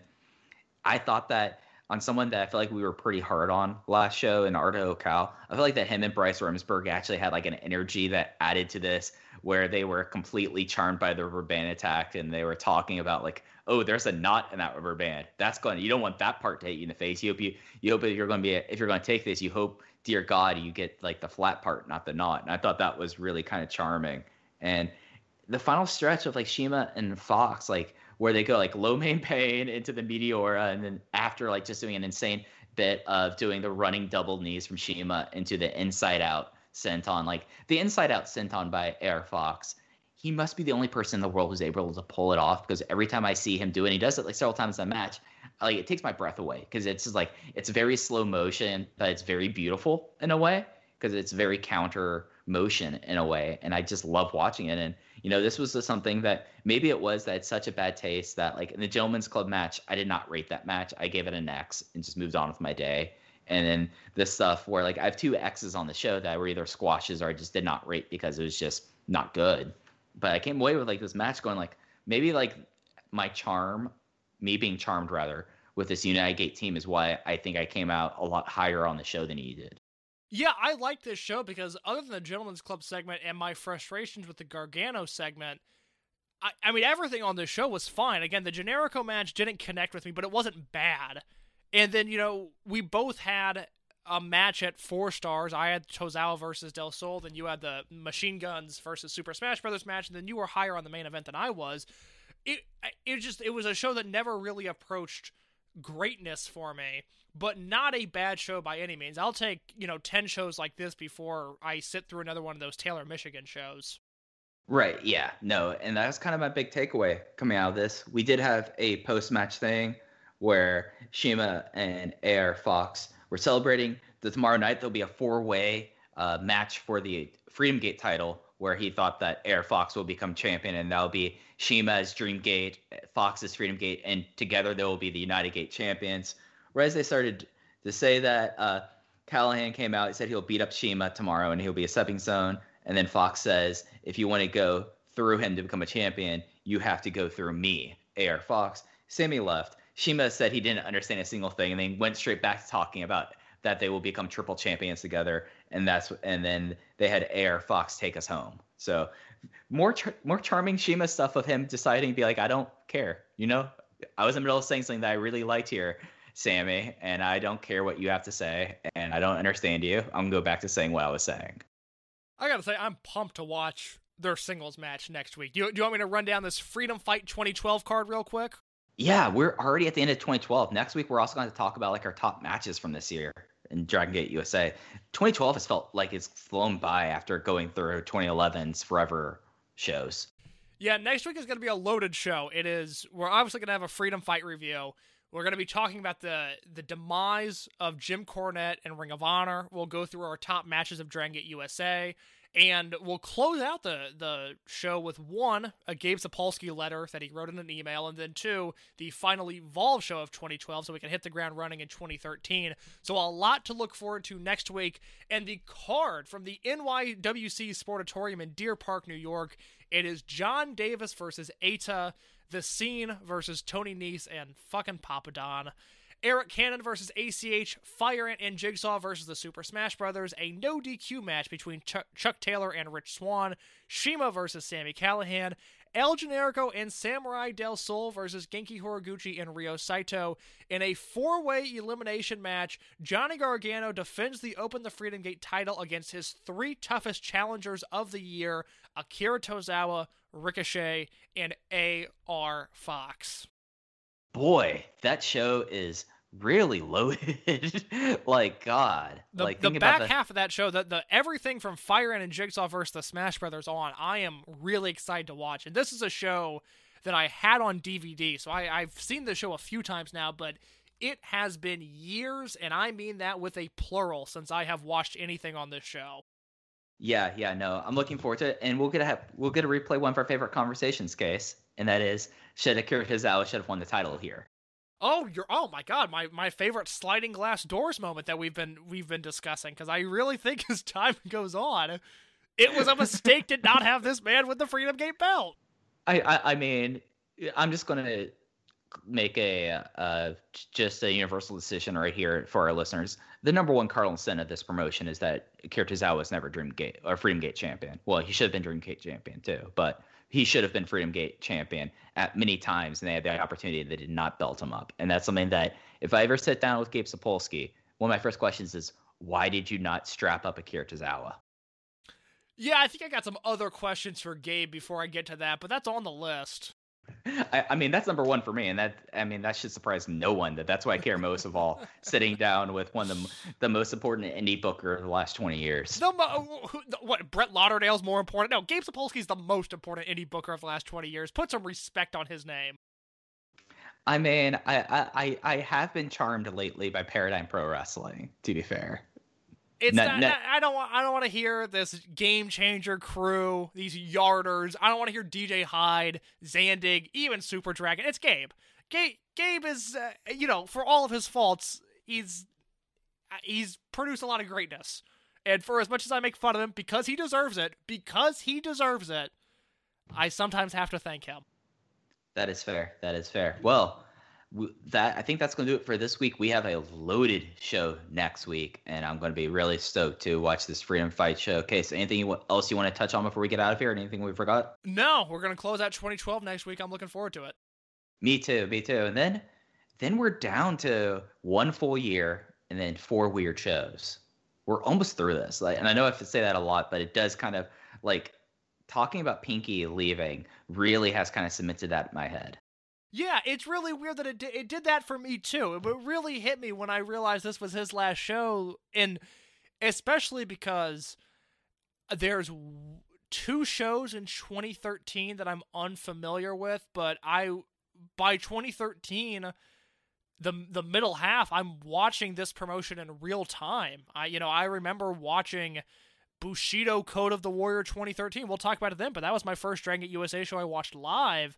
I thought that on someone that I feel like we were pretty hard on last show in Arto Okal, I feel like that him and Bryce Remsburg actually had like an energy that added to this, where they were completely charmed by the rubber band attack. And they were talking about like, oh, there's a knot in that rubber band. That's going, you don't want that part to hit you in the face. You hope you, you hope that you're going to be, a, if you're going to take this, you hope, dear God, you get like the flat part, not the knot. And I thought that was really kind of charming. And the final stretch of like CIMA and Fox, like where they go like low main pain into the Meteora, and then after like just doing an insane bit of doing the running double knees from CIMA into the inside out senton, like the inside out senton by Air Fox. He must be the only person in the world who's able to pull it off, because every time I see him do it, and he does it like several times in the match, like it takes my breath away, because it's just like it's very slow motion, but it's very beautiful in a way, because it's very counter motion in a way, and I just love watching it. And you know, this was just something that maybe it was that it's such a bad taste that like in the Gentleman's Club match, I did not rate that match. I gave it an X and just moved on with my day. And then this stuff where like I have two X's on the show that were either squashes or I just did not rate because it was just not good. But I came away with like this match going like maybe like my charm, me being charmed rather, with this United Gate team is why I think I came out a lot higher on the show than he did. Yeah, I like this show because other than the Gentleman's Club segment and my frustrations with the Gargano segment, I, I mean, everything on this show was fine. Again, the Generico match didn't connect with me, but it wasn't bad. And then, you know, we both had a match at four stars. I had Tozawa versus Del Sol, then you had the Machine Guns versus Super Smash Brothers match, and then you were higher on the main event than I was. It it just it was a show that never really approached greatness for me, but not a bad show by any means. I'll take, you know, ten shows like this before I sit through another one of those Taylor, Michigan shows. Right, yeah, no, and that was kind of my big takeaway coming out of this. We did have a post-match thing where CIMA and Air Fox were celebrating that tomorrow night there'll be a four-way uh, match for the Freedom Gate title, where he thought that Air Fox will become champion, and that'll be CIMA as Dream Gate, Fox as Freedom Gate, and together they will be the United Gate champions. Whereas they started to say that, uh, Callahan came out, he said he'll beat up CIMA tomorrow and he'll be a stepping stone. And then Fox says, if you want to go through him to become a champion, you have to go through me, Air Fox. Sammy left. CIMA said he didn't understand a single thing, and then went straight back to talking about that they will become triple champions together. And that's and then they had Air Fox take us home. So more char- more charming CIMA stuff of him deciding to be like, I don't care. You know, I was in the middle of saying something that I really liked here, Sammy, and I don't care what you have to say, and I don't understand you. I'm going to go back to saying what I was saying. I gotta say, I'm pumped to watch their singles match next week. Do you, do you want me to run down this Freedom Fight twenty twelve card real quick? Yeah, we're already at the end of twenty twelve. Next week, we're also going to talk about like our top matches from this year in Dragon Gate U S A. twenty twelve has felt like it's flown by after going through twenty eleven's Forever shows. Yeah, next week is going to be a loaded show. It is. We're obviously going to have a Freedom Fight review. We're going to be talking about the the demise of Jim Cornette and Ring of Honor. We'll go through our top matches of Dragon Gate U S A. And we'll close out the, the show with one, a Gabe Sapolsky letter that he wrote in an email, and then two, the final Evolve show of twenty twelve, so we can hit the ground running in twenty thirteen. So a lot to look forward to next week. And the card from the N Y W C Sportatorium in Deer Park, New York, it is John Davis versus Eita, The Scene versus Tony Nese and fucking Papadon, Eric Cannon versus A C H, Fire Ant and Jigsaw versus the Super Smash Brothers, a no D Q match between Chuck, Chuck Taylor and Rich Swann, Shima versus Sami Callihan, El Generico and Samurai Del Sol versus Genki Horiguchi and Ryo Saito. In a four-way elimination match, Johnny Gargano defends the Open the Freedom Gate title against his three toughest challengers of the year, Akira Tozawa, Ricochet, and A R Fox. Boy, that show is really loaded. Like, God. The, like, the back the... half of that show, the, the everything from Fire Ant and Jigsaw versus the Smash Brothers on, I am really excited to watch. And this is a show that I had on D V D, so I, I've seen the show a few times now, but it has been years, and I mean that with a plural, since I have watched anything on this show. Yeah, yeah, no, I'm looking forward to it, and we'll get to have we'll get to replay one of our favorite conversations, Case, and that is, should Akira Tozawa should have won the title here? Oh, you're oh my god, my, my favorite sliding glass doors moment that we've been we've been discussing, because I really think as time goes on, it was a mistake to not have this man with the Freedom Gate belt. I I, I mean, I'm just gonna make a uh just a universal decision right here for our listeners. The number one cardinal sin of this promotion is that Akira Tozawa was never Dream Gate or Freedom Gate champion. Well, he should have been Dream Gate champion too, but he should have been Freedom Gate champion at many times, and they had the opportunity. They did not belt him up, and that's something that if I ever sit down with Gabe Sapolsky, one of my first questions is, why did you not strap up Akira Tozawa? Yeah, I think I got some other questions for Gabe before I get to that, but that's on the list. I, I mean, that's number one for me, and that I mean that should surprise no one. That that's why I care most of all. Sitting down with one of the the most important indie booker of the last twenty years. The mo- what? Brett Lauderdale's more important? No, Gabe Sapolsky's the most important indie booker of the last twenty years. Put some respect on his name. I mean, I I I have been charmed lately by Paradigm Pro Wrestling. To be fair. It's no, not, no. I don't want. I don't want to hear this Game Changer crew, these yarders. I don't want to hear D J Hyde, Zandig, even Super Dragon. It's Gabe. Gabe, Gabe is, uh, you know, for all of his faults, he's he's produced a lot of greatness. And for as much as I make fun of him, because he deserves it, because he deserves it, I sometimes have to thank him. That is fair. That is fair. Well. That I think that's going to do it for this week. We have a loaded show next week, and I'm going to be really stoked to watch this Freedom Fight showcase. Anything you, else you want to touch on before we get out of here? Anything we forgot? No, we're going to close out twenty twelve next week. I'm looking forward to it. Me too, me too. And then, then we're down to one full year and then four weird shows. We're almost through this. Like, and I know I have to say that a lot, but it does kind of like talking about Pinky leaving really has kind of cemented that in my head. Yeah, it's really weird that it did, it did that for me too. It really hit me when I realized this was his last show, and especially because there's two shows in twenty thirteen that I'm unfamiliar with, but I by twenty thirteen, the the middle half, I'm watching this promotion in real time. I you know I remember watching Bushido Code of the Warrior twenty thirteen. We'll talk about it then, but that was my first Dragon Gate U S A show I watched live,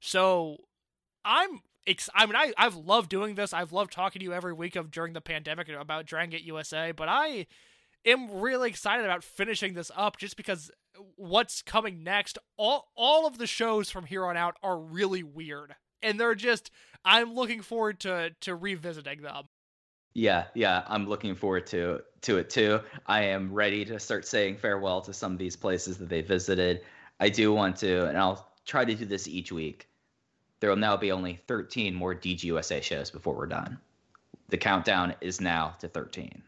so. I'm, ex- I mean, I, I've loved doing this. I've loved talking to you every week of during the pandemic about Dragon Gate U S A, but I am really excited about finishing this up just because what's coming next, all, all of the shows from here on out are really weird. And they're just, I'm looking forward to, to revisiting them. Yeah, yeah, I'm looking forward to to it too. I am ready to start saying farewell to some of these places that they visited. I do want to, and I'll try to do this each week. There will now be only thirteen more D G U S A shows before we're done. The countdown is now to thirteen.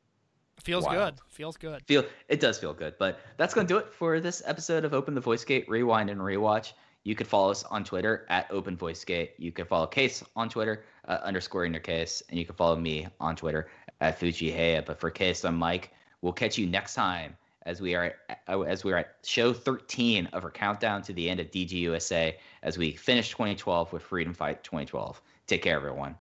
Feels Wild. good. Feels good. Feel it does feel good. But that's going to do it for this episode of Open the Voice Gate Rewind and Rewatch. You could follow us on Twitter at Open Voice Gate. You can follow Case on Twitter, uh, underscoring your Case, and you can follow me on Twitter at Fujiheya. But for Case, I'm Mike. We'll catch you next time as we are as we are at show thirteen of our countdown to the end of D G U S A as we finish twenty twelve with Freedom Fight twenty twelve. Take care, everyone.